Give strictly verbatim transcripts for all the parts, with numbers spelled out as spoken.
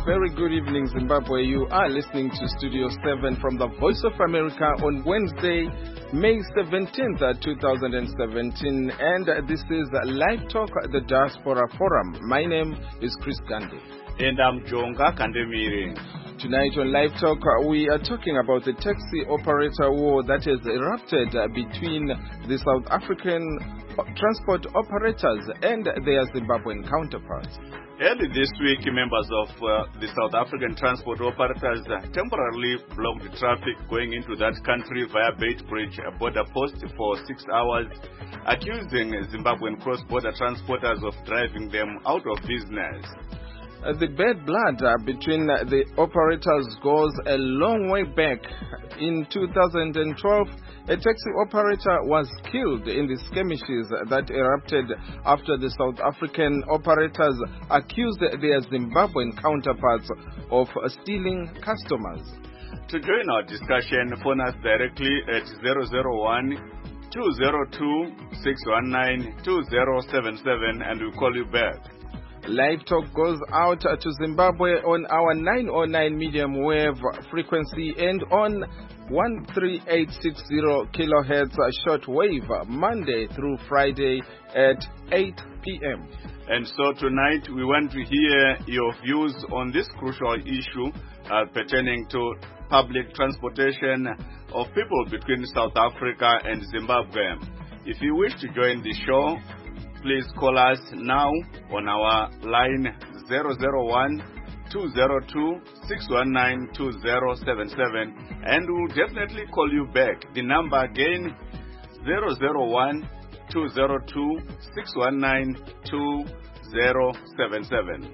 very good evening, Zimbabwe. You are listening to Studio seven from the Voice of America on Wednesday, May seventeenth, twenty seventeen. And this is Live Talk, the Diaspora Forum. My name is Chris Gandhi. And I'm Jonga Kandemiri. Tonight on Live Talk, we are talking about the taxi operator war that has erupted between the South African transport operators and their Zimbabwean counterparts. Early this week, members of uh, the South African transport operators uh, temporarily blocked traffic going into that country via Beitbridge border post for six hours, accusing Zimbabwean cross-border transporters of driving them out of business. Uh, the bad blood uh, between uh, the operators goes a long way back. In two thousand twelve, a taxi operator was killed in the skirmishes that erupted after the South African operators accused their Zimbabwean counterparts of uh, stealing customers. To join our discussion, phone us directly at zero zero one, two zero two, six one nine, two zero seven seven and we'll call you back. Live Talk goes out to Zimbabwe on our nine oh nine medium wave frequency and on one three eight six zero kilohertz shortwave Monday through Friday at eight p.m. And so tonight we want to hear your views on this crucial issue uh, pertaining to public transportation of people between South Africa and Zimbabwe. If you wish to join the show, please call us now on our line zero zero one, two zero two, six one nine, two zero seven seven and we'll definitely call you back. The number again, zero zero one, two zero two, six one nine, two zero seven seven.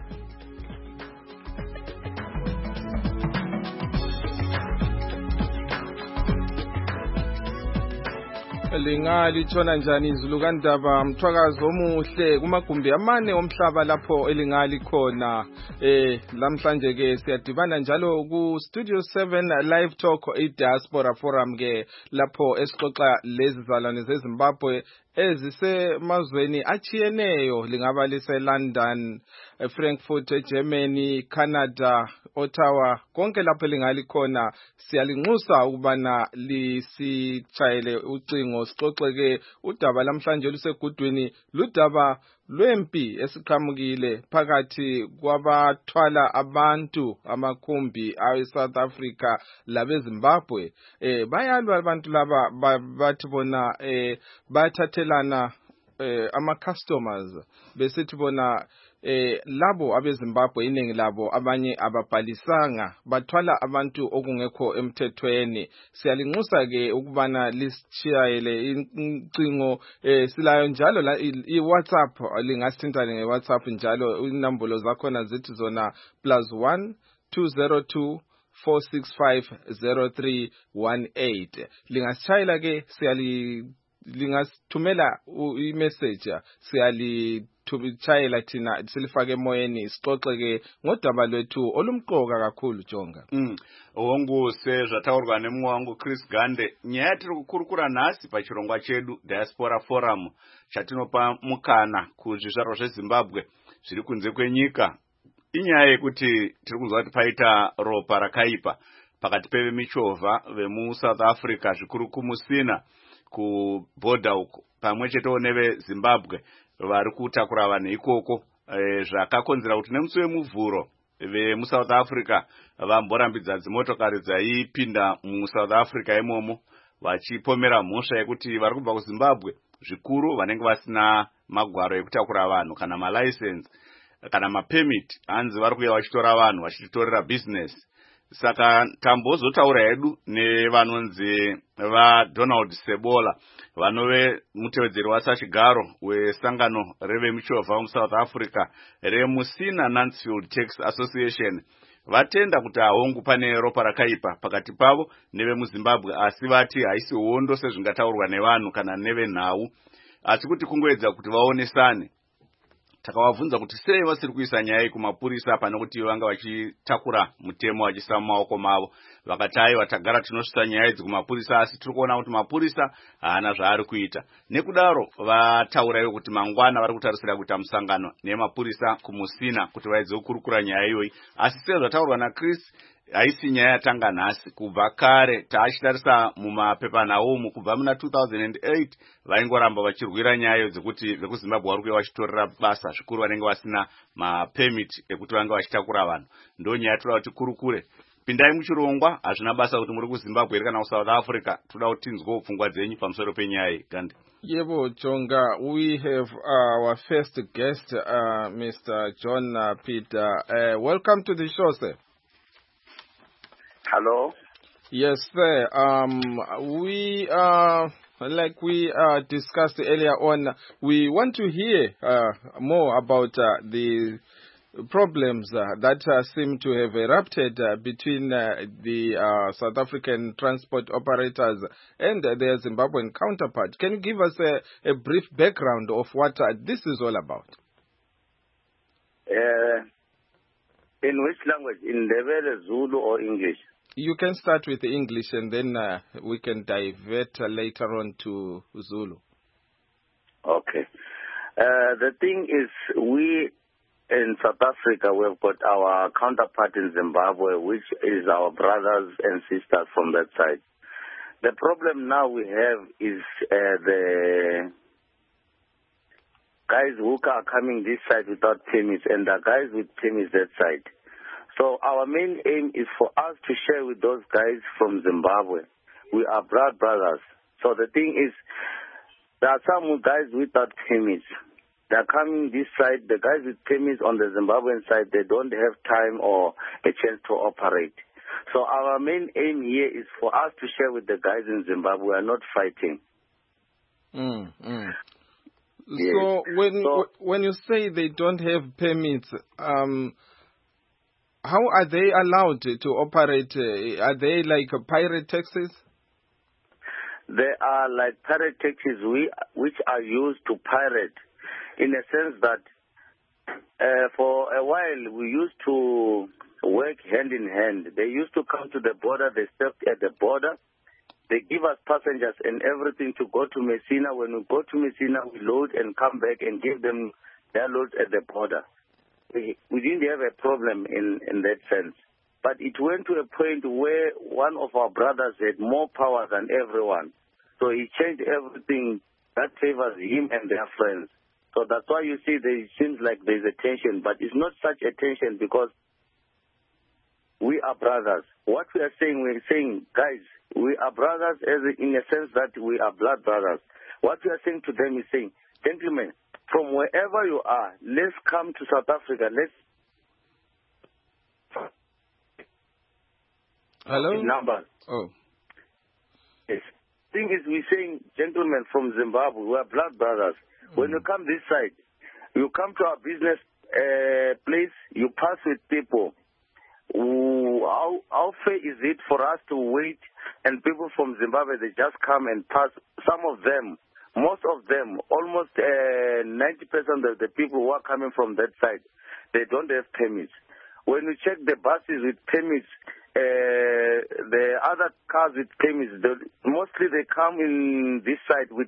Lingalithona njani izulu kandaba mthwakazi omuhle kumagumbi amane omhlaba lapho elingali khona eh lamhlanje ke siyadibana njalo ku Studio seven Live Talk i Diaspora Forum ke lapho esixoxa lezi zalwane zeZimbabwe ezisemazweni achiyeneyo, lingaba lise London, Frankfurt, Germany, Canada, Ottawa, konke lapho lingali khona. Siyalinxusa ukubana lisitshayele ucingo sixoxeke udaba lamhlanje lusegudwini, ludaba lwempi esiqhamukile phakathi kwabathwala abantu amakhumbi awe South Africa labe Zimbabwe. Eh bayalwa abantu laba bathi bona eh bathathelana eh ama customers besithi bona eh labo abe Zimbabwe iningi labo abanye ababhalisanga bathwala abantu okungekho emthethweni. Siyalinxusa ke ukubana lisishayele incingo eh silayo njalo la i WhatsApp, lingasithintana nge WhatsApp njalo inombolo zakhona zithi zona plus one two zero two four six five zero three one eight. Lingasishayela ke siyali lingasithumela i-message siyali tubitshayela thina silifake emoyeni sixoxeke ngodaba lwethu olumqoka kakhulu Jonga. Mm. Wongu se zvataurwa nemwe wangu Chris Gande, nyaya tiri kukurukura nhasi pachirongwa chedu Diaspora Forum chatinopa mukana kuzvizvarwa zveZimbabwe zviri kunze kwenyika. Inyaya yekuti tiri kunzwa kuti paita ropa rakaipa pakati pevemichovha vemu South Africa zvikuru kumusina ku border uko pamwe chetewo neveZimbabwe vari kutakura vanhu ikoko, e, zvakakonzera kuti nemusi wemuvhuro vemu South Africa vamborambidza dzimotokari dzaipinda mu South Africa imomo vachipomera mhosva yekuti vari kubva kuZimbabwe zvikuru vanenge vasina magwaro ekutakura vanhu kana malicense kana mapermit, hanzi vari kuuya vachitora vanhu vachitorera business. Saka tambozotaura hedu nevanonzi vaDonald Sebola vanove mutevedzeri wasachigaro wesangano revemichovha muSouth Africa remusina Mansfield Tax Association. Vatenda kuti ahongu pane ropa rakaipa pakati pavo nevemuZimbabwe, asi vati haisi hondo sezvingataurwa nevanhu kana nevenhau, asi kuti kungoedza kuti vaonesane. takavabvunza kuti sei vasiri kuisa nyaya iyi kumapurisa pane kuti vanga vachitakura mutemo vachiisa mumaoko mavo. Vakati aiwa tagara tinosvitsa nyaya idzi kumapurisa asi tiri kuona kuti mapurisa haana zvaari kuita. Nekudaro vataura ivo kuti mangwana vari kutarisira kuita musangano nemapurisa kumusina kuti vaedze kukurukura nyaya iyoyi. Asi sezvataurwa naChris haisi nyaya yatanga nhasi. Kubva kare taachitarisa mumapepanhau umu kubva muna two thousand eight vaingoramba vachirwira nyaya dzekuti vekuZimbabwe vari kuuya vachitorera basa zvikuru vanenge vasina mapemiti ekuti vange vachitakura vanhu. Ndo nyaya toda kuti kurukure. Pindai muchirongwa, hazvina basa kuti muri kuZimbabwe kana kuSouth Africa. Toda kuti tinzwewo pfungwa dzenyu pamusoro penyaya iyi. Gandhi. Yebo Jonga, we have our first guest, uh, Mister John uh, Peter. Uh, welcome to the show, sir. Hello. Yes, sir. Um, we, uh, like we uh, discussed earlier on, we want to hear uh, more about uh, the problems uh, that uh, seem to have erupted uh, between uh, the uh, South African transport operators and uh, their Zimbabwean counterpart. Can you give us a, a brief background of what uh, this is all about? Uh, in which language? In Ndebele, Zulu, or English? You can start with English and then uh, we can divert uh, later on to Zulu. Okay. Uh, the thing is, we in South Africa, we've got our counterpart in Zimbabwe, which is our brothers and sisters from that side. The problem now we have is uh, the guys who are coming this side without permits and the guys with permits that side. So our main aim is for us to share with those guys from Zimbabwe. We are blood brothers. So the thing is, there are some guys without permits. They are coming this side. The guys with permits on the Zimbabwean side, they don't have time or a chance to operate. So our main aim here is for us to share with the guys in Zimbabwe. We are not fighting. Mm, mm. Yes. So when So, when you say they don't have permits, um, how are they allowed to, to operate? Uh, are they like uh, pirate taxis? they are like pirate taxis we, which are used to pirate, in a sense that uh, for a while we used to work hand in hand. They used to come to the border, they stopped at the border, they give us passengers and everything to go to Messina. When we go to Messina, we load and come back and give them their loads at the border. We, we didn't have a problem in, in that sense. But it went to a point where one of our brothers had more power than everyone. So he changed everything that favors him and their friends. So that's why you see there seems like there's a tension, but it's not such a tension because we are brothers. What we are saying, we're saying, guys, we are brothers as in a sense that we are blood brothers. What we are saying to them is saying, gentlemen, from wherever you are, let's come to South Africa. Let's Hello? numbers. Oh. Yes. Thing is, we're saying, gentlemen from Zimbabwe, we are blood brothers. Mm. When you come this side, you come to our business uh, place, you pass with people. Ooh, how, how fair is it for us to wait and people from Zimbabwe, they just come and pass? Some of them, most of them, almost uh, ninety percent of the people who are coming from that side, they don't have permits. When we check the buses with permits, uh, the other cars with permits, the, mostly they come in this side with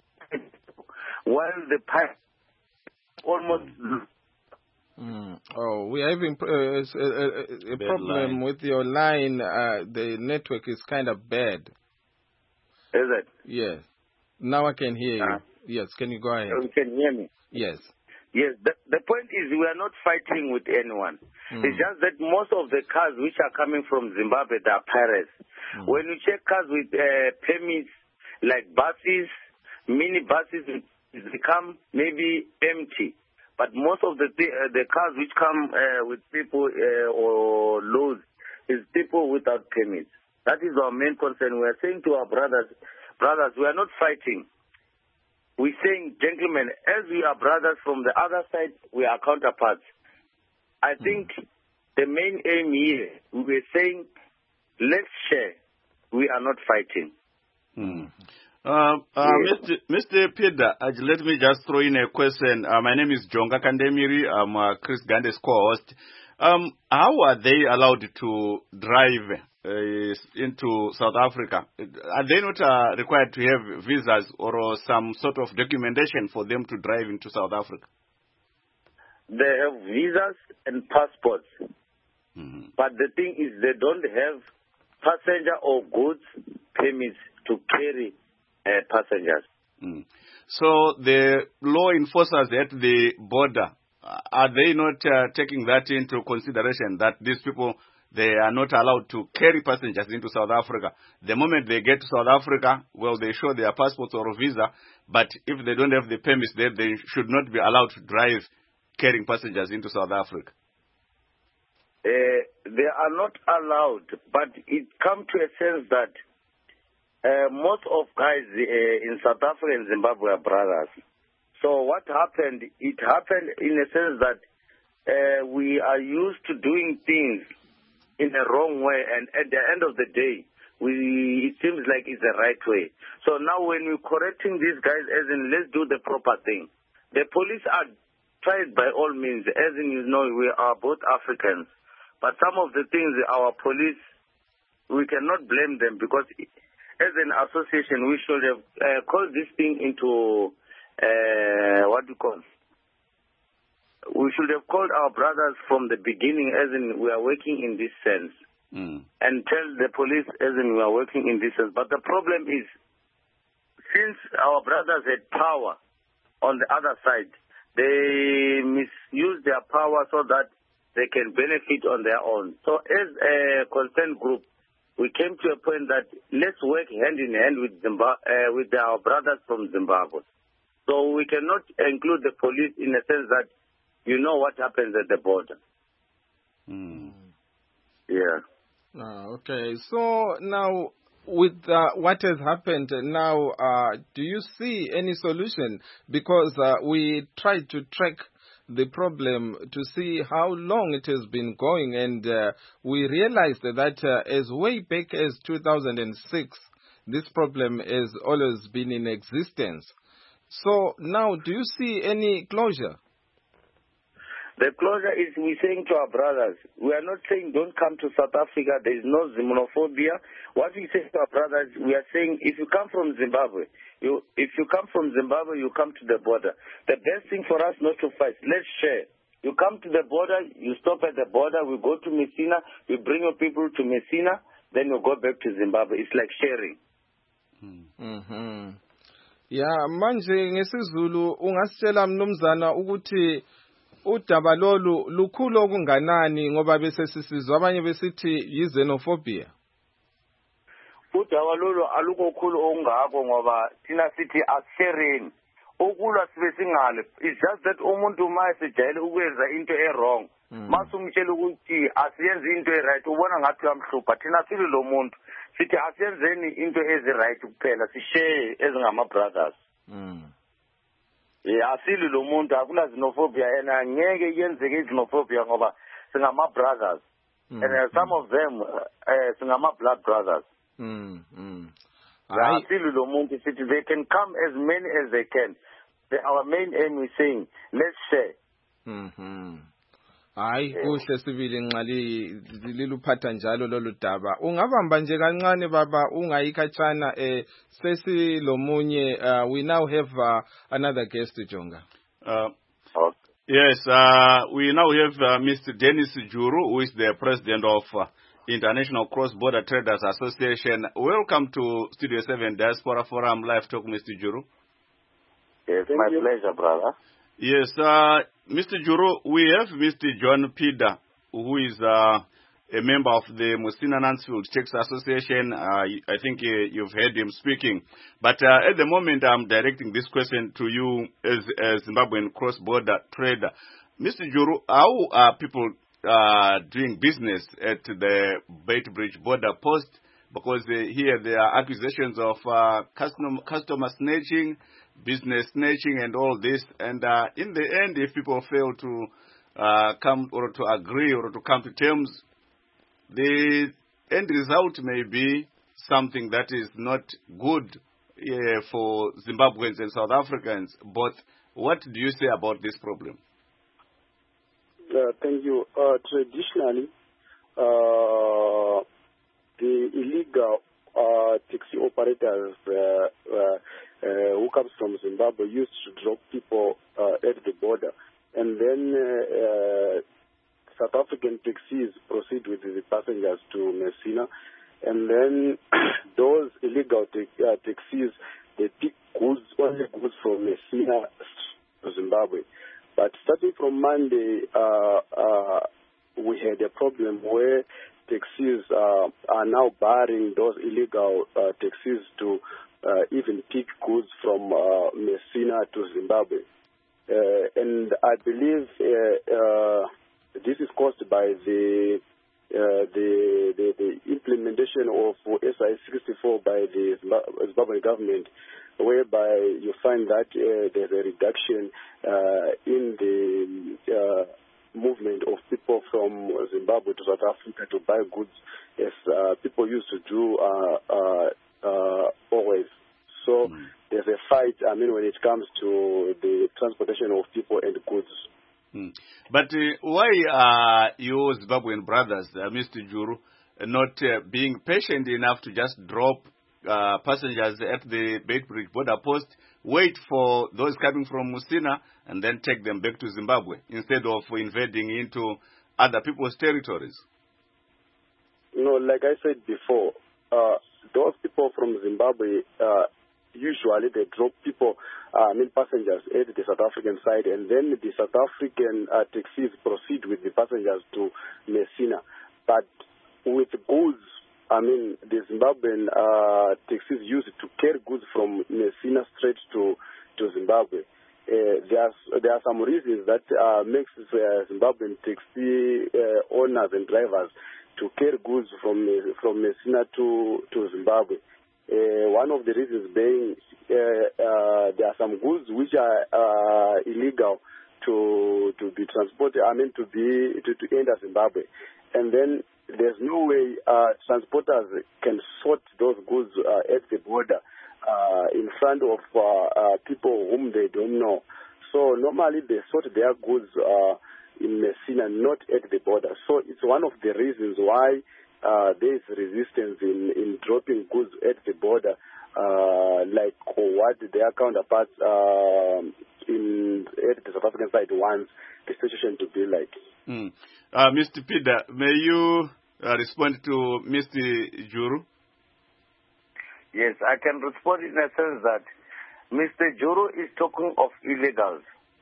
while the pipe almost... Mm. Oh, we're having uh, a, a, a problem line. with your line. Uh, the network is kind of bad. Is it? Yes. Now I can hear you. Uh, Yes, can you go ahead? You can hear me? Yes. Yes, the, the point is we are not fighting with anyone. Mm. It's just that most of the cars which are coming from Zimbabwe, they are pirates. Mm. When you check cars with uh, permits, like buses, mini buses, they come maybe empty. But most of the uh, the cars which come uh, with people uh, or loads is people without permits. That is our main concern. We are saying to our brothers, brothers, we are not fighting. We're saying, gentlemen, as we are brothers from the other side, we are counterparts. I mm. think the main aim here, we're saying, let's share. We are not fighting. Mm. Uh, uh, Yes. Mister Mister Peter, uh, let me just throw in a question. Uh, my name is Jonga Kandemiri. I'm uh, Chris Gande's co-host. Um, how are they allowed to drive uh, into South Africa? Are they not uh, required to have visas or some sort of documentation for them to drive into South Africa? They have visas and passports. Mm-hmm. But the thing is they don't have passenger or goods permits to carry uh, passengers. Mm. So the law enforcers at the border, uh, are they not uh, taking that into consideration that these people, they are not allowed to carry passengers into South Africa? The moment they get to South Africa, well, they show their passports or visa, but if they don't have the permits there, they should not be allowed to drive carrying passengers into South Africa. Uh, they are not allowed, but it comes to a sense that uh, most of guys uh, in South Africa and Zimbabwe are brothers. So what happened, it happened in a sense that uh, we are used to doing things in a wrong way, and at the end of the day, we it seems like it's the right way. So now when we're correcting these guys, as in let's do the proper thing, the police are tried by all means, as in you know, we are both Africans. But some of the things our police, we cannot blame them because as an association, we should have uh, called this thing into, uh, what do you call? We should have called our brothers from the beginning, as in we are working in this sense. Mm. And tell the police, as in we are working in this sense. But the problem is, since our brothers had power on the other side, they misuse their power so that they can benefit on their own. So as a concerned group, we came to a point that let's work hand in hand with Zimbabwe, uh, with our brothers from Zimbabwe. So we cannot include the police in a sense that you know what happens at the border. Mm. Yeah. Ah, okay. So now, with uh, what has happened now, uh, do you see any solution? Because uh, we tried to track the problem to see how long it has been going, and uh, we realized that uh, as way back as two thousand six, this problem has always been in existence. So now, do you see any closure? The closure is we're saying to our brothers, we are not saying don't come to South Africa, there is no xenophobia. What we say to our brothers, we are saying if you come from Zimbabwe, you, if you come from Zimbabwe, you come to the border. The best thing for us not to fight, let's share. You come to the border, you stop at the border, we go to Messina, we bring your people to Messina, then you go back to Zimbabwe. It's like sharing. Mhm. Yeah, manje ngesizulu ungasitshela mnumzana ukuthi udaba lolu lukhulu okunganani ngoba bese sisizwa abanye besithi yi-xenophobia. Udaba lolu alukokhulu okungako ngoba thina sithi asishereni. Ukulwa sibe singale. It's just that umuntu uma esejayele ukwenza into e-wrong. Masumtshela ukuthi asiyenze into e-right ubona ngathi uyamhlupha. Thina sile lo muntu sithi asiyenzeni into ezi-right kuphela sishare ezingama brothers. Mm. Yeah, asili lo muntu akula xenophobia yena ngeke yenzeke xenophobia ngoba singama brothers. Mm. And uh, some of them uh, singama blood brothers. Mm. Mm. Yeah, asili lo muntu sithi they can come as many as they can. The, our main aim is saying let's share. Mhm. Hayi kuhle sibili nxa liluphatha njalo lolu daba. Ungabamba nje kancane baba ungayikhatshana eh sesilomunye uh, we now have uh, another guest Jonga. Uh, Okay. yes, uh, we now have uh, Mister Dennis Juru, who is the president of uh, International Cross-Border Traders Association. Welcome to Studio seven Diaspora Forum Live Talk, Mister Juru. Yes, Thank my you. pleasure, brother. Yes, uh, Mister Juru, we have Mister John Pida, who is uh, a member of the Musina Nansfield Czechs Association. Uh, I think uh, you've heard him speaking. But uh, at the moment, I'm directing this question to you as a Zimbabwean cross-border trader. Mister Juru, how are people uh, doing business at the Beitbridge border post? Because uh, here there are accusations of uh, custom, customer snatching, business snatching and all this, and uh, in the end, if people fail to uh, come or to agree or to come to terms, the end result may be something that is not good uh, for Zimbabweans and South Africans both. What do you say about this problem? Uh, thank you. Uh, traditionally, uh, the illegal uh, taxi operators uh, uh, uh, who comes from Zimbabwe used to drop people uh, at the border, and then uh, uh, South African taxis proceed with the passengers to Messina, and then those illegal ta- uh, taxis, they pick goods, only goods from Messina to Zimbabwe. But starting from Monday, uh, uh, we had a problem where taxis uh, are now barring those illegal uh, taxis to uh, even pick goods from uh, Messina to Zimbabwe. Uh, and I believe uh, uh, this is caused by the uh, the, the the implementation of S I sixty-four by the Zimbabwean government, whereby you find that uh, there's a reduction uh, in the uh, movement of people from Zimbabwe to South Africa to buy goods, as uh, people used to do uh, uh, uh, always. So mm. there's a fight, I mean, when it comes to the transportation of people and goods. Mm. But uh, why are your Zimbabwean brothers, uh, Mister Juru, not uh, being patient enough to just drop uh, passengers at the Beitbridge border post, wait for those coming from Musina, and then take them back to Zimbabwe, instead of invading into other people's territories? You know, like I said before, uh, those people from Zimbabwe, uh, usually they drop people, uh, I mean passengers at the South African side, and then the South African uh, taxis proceed with the passengers to Messina. But with goods, I mean, the Zimbabwean uh, taxis used to carry goods from Messina straight to, to Zimbabwe. Uh, there, are, there are some reasons that uh, makes uh, Zimbabwean taxi uh, owners and drivers to carry goods from from Messina to, to Zimbabwe. Uh, one of the reasons being uh, uh, there are some goods which are uh, illegal to to be transported, I mean to be to, to enter Zimbabwe. And then there's no way uh, transporters can sort those goods uh, at the border uh, in front of uh, uh, people whom they don't know. So normally they sort their goods uh, in Messina, not at the border. So it's one of the reasons why uh, there is resistance in, in dropping goods at the border, uh, like what their counterparts uh, in at the South African side wants the situation to be like. Mm. Uh, Mister Peter, may you uh, respond to Mister Juru? Yes, I can respond in a sense that Mister Juru is talking of illegals.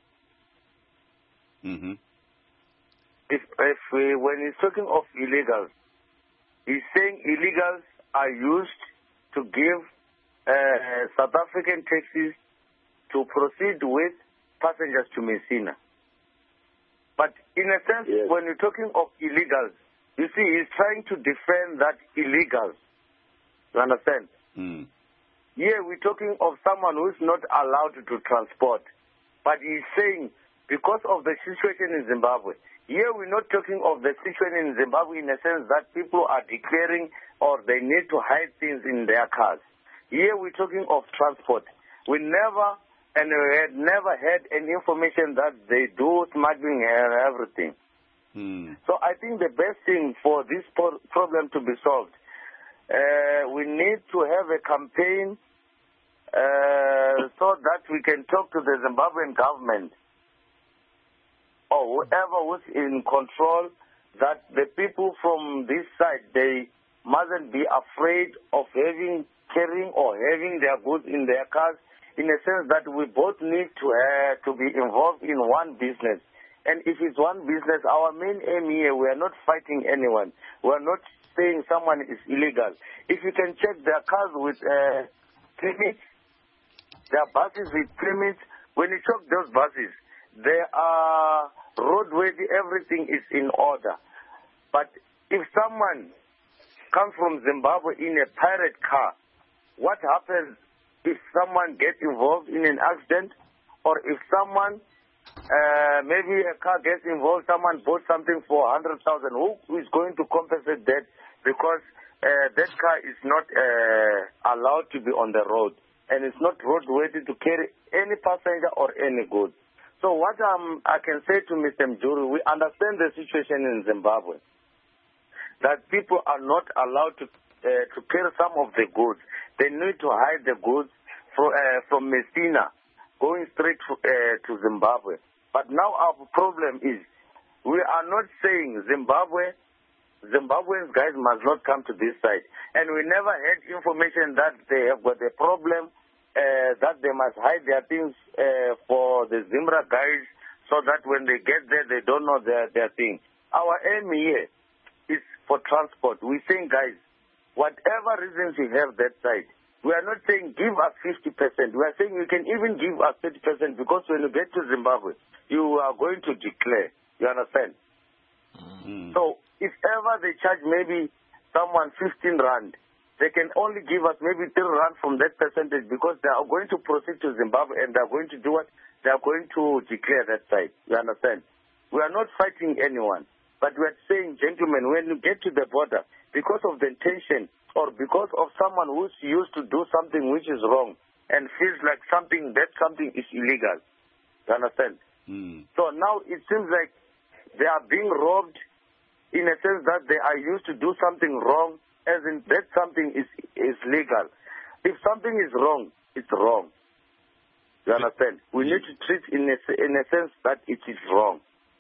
Mm-hmm. If, if we, when he's talking of illegals, he's saying illegals are used to give uh, South African taxis to proceed with passengers to Messina. But in a sense, yes. when you're talking of illegals, you see, he's trying to defend that illegals. You understand? Mm. Here we're talking of someone who's not allowed to transport. But he's saying, because of the situation in Zimbabwe, here we're not talking of the situation in Zimbabwe in a sense that people are declaring or they need to hide things in their cars. Here we're talking of transport. We never... And we had never had any information that they do smuggling and everything. Mm. So I think the best thing for this pro- problem to be solved, uh, we need to have a campaign uh, so that we can talk to the Zimbabwean government or whoever was in control, that the people from this side, they mustn't be afraid of having, carrying or having their goods in their cars, in a sense that we both need to uh, to be involved in one business. And if it's one business, our main aim here, we are not fighting anyone. We are not saying someone is illegal. If you can check their cars with uh, permits, their buses with permits, when you check those buses, they are roadworthy, everything is in order. But if someone comes from Zimbabwe in a pirate car, what happens if someone gets involved in an accident, or if someone, uh, maybe a car gets involved, someone bought something for one hundred thousand, who is going to compensate that? Because uh, that car is not uh, allowed to be on the road. and it's not roadworthy to carry any passenger or any goods. So what um, I can say to Mister Mjuru, we understand the situation in Zimbabwe, that people are not allowed to uh, to carry some of the goods. They need to hide the goods from, uh, from Messina, going straight to, uh, to Zimbabwe. But now our problem is, we are not saying Zimbabwe, Zimbabweans guys must not come to this side. And we never had information that they have got a problem, uh, that they must hide their things uh, for the Zimbra guys, so that when they get there, they don't know their, their thing. Our aim here is for transport. We're saying, guys, whatever reasons you have that side, we are not saying give us fifty percent. We are saying you can even give us thirty percent, because when you get to Zimbabwe, you are going to declare. You understand? Mm-hmm. So if ever they charge maybe someone fifteen rand, they can only give us maybe three rand from that percentage, because they are going to proceed to Zimbabwe and they are going to do what? They are going to declare that side. You understand? We are not fighting anyone, but we are saying, gentlemen, when you get to the border, because of the tension or because of someone who's used to do something which is wrong and feels like something that something is illegal. You understand? Mm. So now it seems like they are being robbed in a sense that they are used to do something wrong, as in that something is, is legal. If something is wrong, it's wrong. You understand? We need to treat in a, in a sense that it is wrong.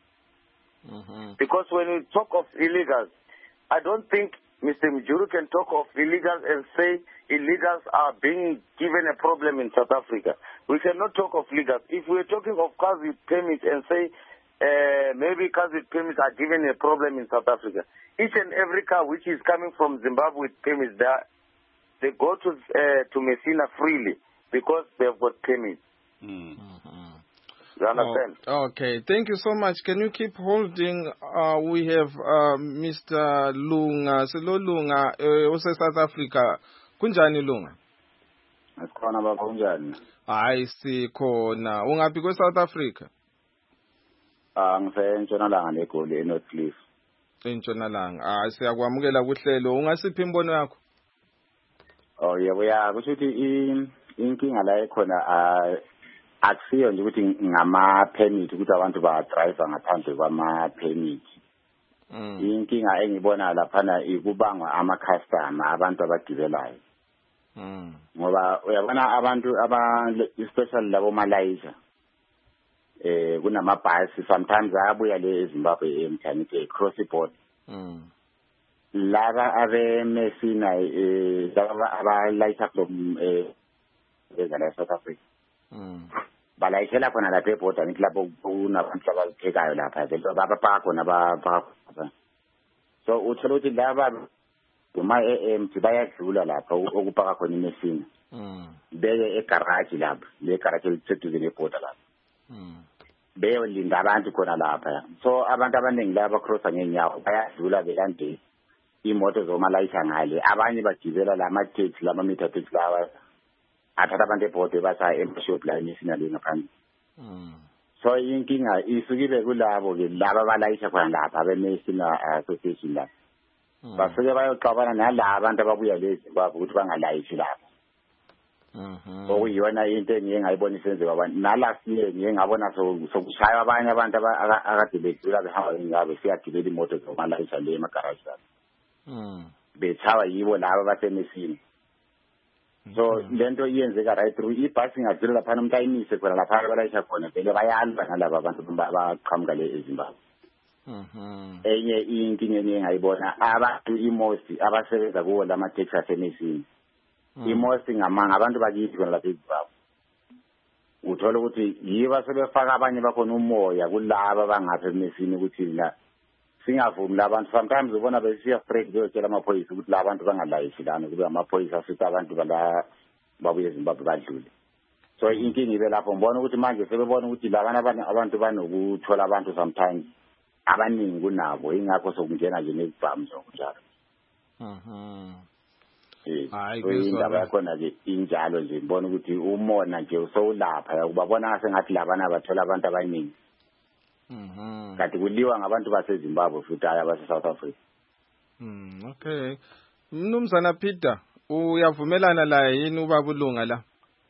Mm-hmm. Because when we talk of illegals, I don't think Mister Mjuru can talk of illegals and say illegals are being given a problem in South Africa. We cannot talk of illegals. If we're talking of cars with permits and say uh, maybe cars with permits are given a problem in South Africa, each and every car which is coming from Zimbabwe with permits, they, are, they go to uh, to Messina freely because they've got permits. Mm-hmm. You understand? Oh, okay. Thank you so much. Can you keep holding? Uh, we have uh, Mister Lunga. Silo Lunga, uh, also South Africa. Kunjani Lunga? Asikhona baba kunjani? Hayi sikhona. Ungaphi kwe South Africa? Ah ngise Ntshonalanga neGoli eNorth Cliff. eNtshonalanga. Ah siyakwamukela kuhlelo. Ungasiphi imbono yakho? Oh yebo ya kusho ukuthi inkinga la ekhona akusiyo nje ukuthi ngama permit ukuthi abantu ba drive ngaphandle kwama permit. Mm. Inkinga engibona laphana ikubangwa ama customer abantu abagibelayo. Mm. Ngoba uyabona abantu aba especially labo Malaysia eh kunama bus sometimes ayabuya le eZimbabwe emthanike cross border. Mm. Laba abe Messina eh laba abalayitha from eh ezala South Africa. Mm. Balayithela khona lapha eborder ngithi lapho kunabantu abaphekayo lapha lento abapaka khona abapaka. So uthola ukuthi laba uma em bayadlula lapha okupaka khona iMessina. Mm. Beye egarage lapha le garage eliseduze neborder lapha. Mm. Beye linda abantu khona lapha. So abantu abaningi laba crosser ngenyawo bayadlula belande imoto zomalayitha ngale, abanye bagibela lama taxi lama meter taxi lawa athatha abantu ebhode basa emshop la eMessina le ngaphandle. Mm. So inkinga isukile kulabo ke laba abalayitha khona lapha beMessina association la. Mm. Bafike bayoxabana nalabo abantu ababuya lezi kwabo ukuthi bangalayithi lapha. Mhm. Okuyiyona into engiye ngayibona isenziwa abantu nalasiye ngiye ngabona sokushaya abanye abantu akade bedlula behamba ngabe siyagibela imoto zomalayitha le emagarage lapha. Mm. Bethawa yibo laba baseMessina. So lento iyenzeka right through ibhasi ngazile lapha umuntu ayimise khona lapha abalayisha khona vele bayalwa nalabo abantu baqhamuka le eZimbabwe. Mhm. Enye inkinga engiyayibona abantu imosi abasebenza kuwo lama taxi aseMessina. Imosi ngamanga abantu bakithi khona lapha eZimbabwe. Uthola ukuthi yiba sebefaka abanye bakhona umoya kulaba bangapha eMessina ukuthi la singavumi labantu sometimes ubona besiya afraid beyotshela amaphoyisa ukuthi la bantu bangalayithi lana kube amaphoyisa asithi abantu bala babuye eZimbabwe badlule. So inkinga ibe lapho ngibona ukuthi manje sebebona ukuthi labana abantu banokuthola abantu sometimes abaningi kunabo ingakho sokungena nje nezibhamu zokunjalo. Mhm. Eh hayi indaba yakhona ke injalo nje ngibona ukuthi umona nje usowulapha ukubabona ngasengathi labana bathola abantu abaningi. Mhm. Kanti kuliwa ngabantu baseZimbabwe futhi aya base South Africa. Mm, okay. Mnumzana Peter, uyavumelana la yini ubaba uLunga la?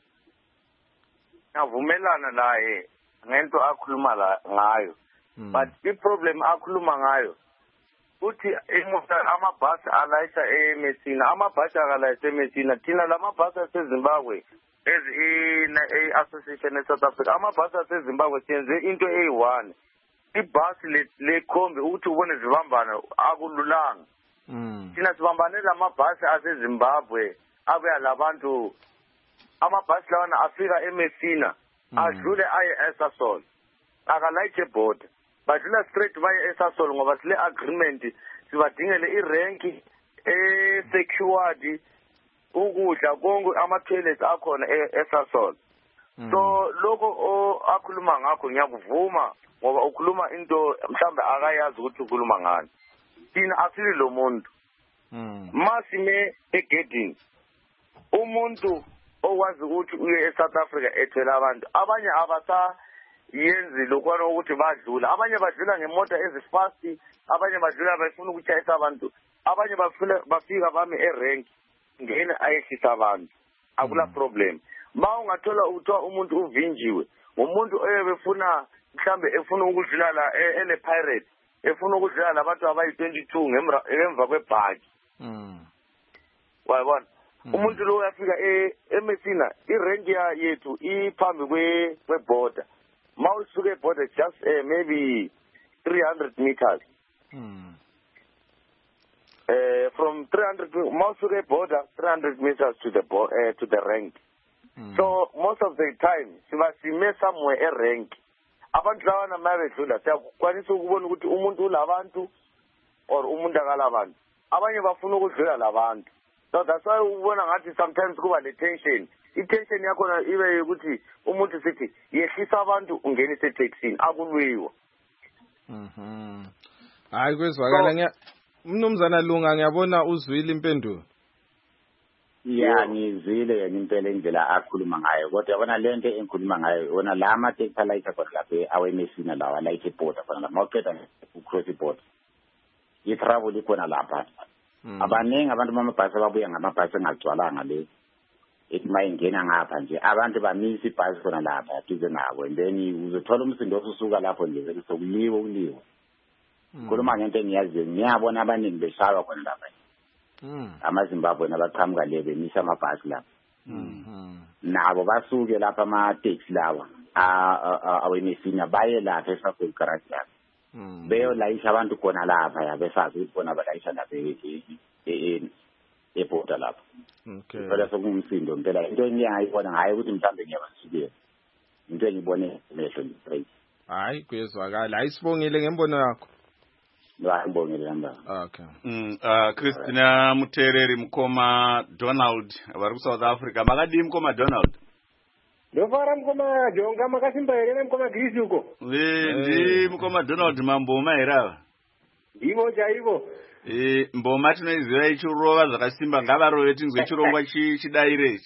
Avumelana naye ngento akhuluma la ngayo. But the problem akhuluma ngayo uthi imoto amabhasi alayisha eMessina, amabhasi akalayisha eMessina. Thina lamabhasi aseZimbabwe as a association eSouth Africa, amabhasi aseZimbabwe senze into eyi-one. Ibhasi lekhombe ukuthi ubone zibambana akululanga. Thina sibambanela amabhasi aseZimbabwe abuya labantu, amabhasi lawana afika eMessina adlule aye eSasol akalayishe border badlula straight baye eSasol ngoba sile agreement sibadingele irenki e-secured ukudla konke ama-toilets akhona eSasol. So lokho akhuluma ngakho ngiyakuvuma ngoba ukhuluma into mhlawumbe akayazi ukuthi ukhuluma ngani. Thina asili lo muntu masime egedini umuntu owazi ukuthi uye eSouth Africa ethwele abantu, abanye abasa yenzi lokwana ukuthi badlula, abanye badlula ngemoto ezifast, abanye badlula bafuna ukuchayisa abantu, abanye bafuna bafika bami erank ngene ayehlisa abantu. Akula problem. Ma ungathola uthiwa umuntu uvinjiwe umuntu oyebefuna mhlambe efuna ukudlula la ene pirate, efuna ukudlula labantu abayi twenty-two ngemva kwebhaki. Wayibona umuntu lo uyafika eMessina irange yethu iphambi kwe kweborder. Ma usuke eborder just uh, maybe three hundred meters. Mm. Uh, from three hundred ma usuke border three hundred meters to the uh, to the rank. Mm. So most of the time siba sime somewhere a rank. Abantu lawana mabedlula siyakwanisa ukubona ukuthi umuntu ulabantu or umuntu akalabantu. Abanye bafuna ukudlula labantu. So that's why ubona ngathi sometimes kuba le tension. I-tension yakhona ibe ukuthi umuntu sithi yehlisa abantu ungenise taxini akulwiwa. Mhm. Hayi kwezwakala nya Mnumzana Lunga ngiyabona uzwile impendulo. Yeah, ngizwile yena impela indlela akhuluma ngayo. Kodwa yabona lento engikhuluma ngayo wona la ama taxi light akho lapha aweMessina lawa light border khona la mawuqeda ucross border. I-travel ikhona lapha. Abaningi abantu bamabhasi ababuya ngamabhasi engagcwalanga le ethi mayingena ngapha nje abantu bamisa ibhasi khona lapha duze nabo and then uzothola umsindo osusuka lapho nje sokuliwa ukuliwa. Khuluma ngento engiyaziyo ngiyabona abaningi beshawa khona lapha. Mm. AmaZimbabwe nabaqhamuka le bemisa amabhasi lapha. Mhm. Nabo basuke lapha ama taxi lawa aweMessina baye lapha eSouth Garage lapha. Mm. Beyo layisha abantu khona lapha yabesazi ukuthi bona balayisha lapha e eborder lapha. Okay. Phela sokumsindo impela into engiyayibona ngayo ukuthi mhlambe ngiyabasukela. Into engibone emehlo nje. Hayi kuyezwakala. Ayisibongile ngembono yakho. Ngibongile namba. Okay. Mm uh Christina Mutereri Mkoma Donald vari ku South Africa. Makadi Mkoma Donald. Ndofara Mkoma Jonga makasimba ere Mkoma Grisi uko. Eh ndi Mkoma Donald mamboma era. Ivo chaivo. Eh mboma tinoiziva ichirova zvakasimba ngavarove tinzwe chirongwa chidaire.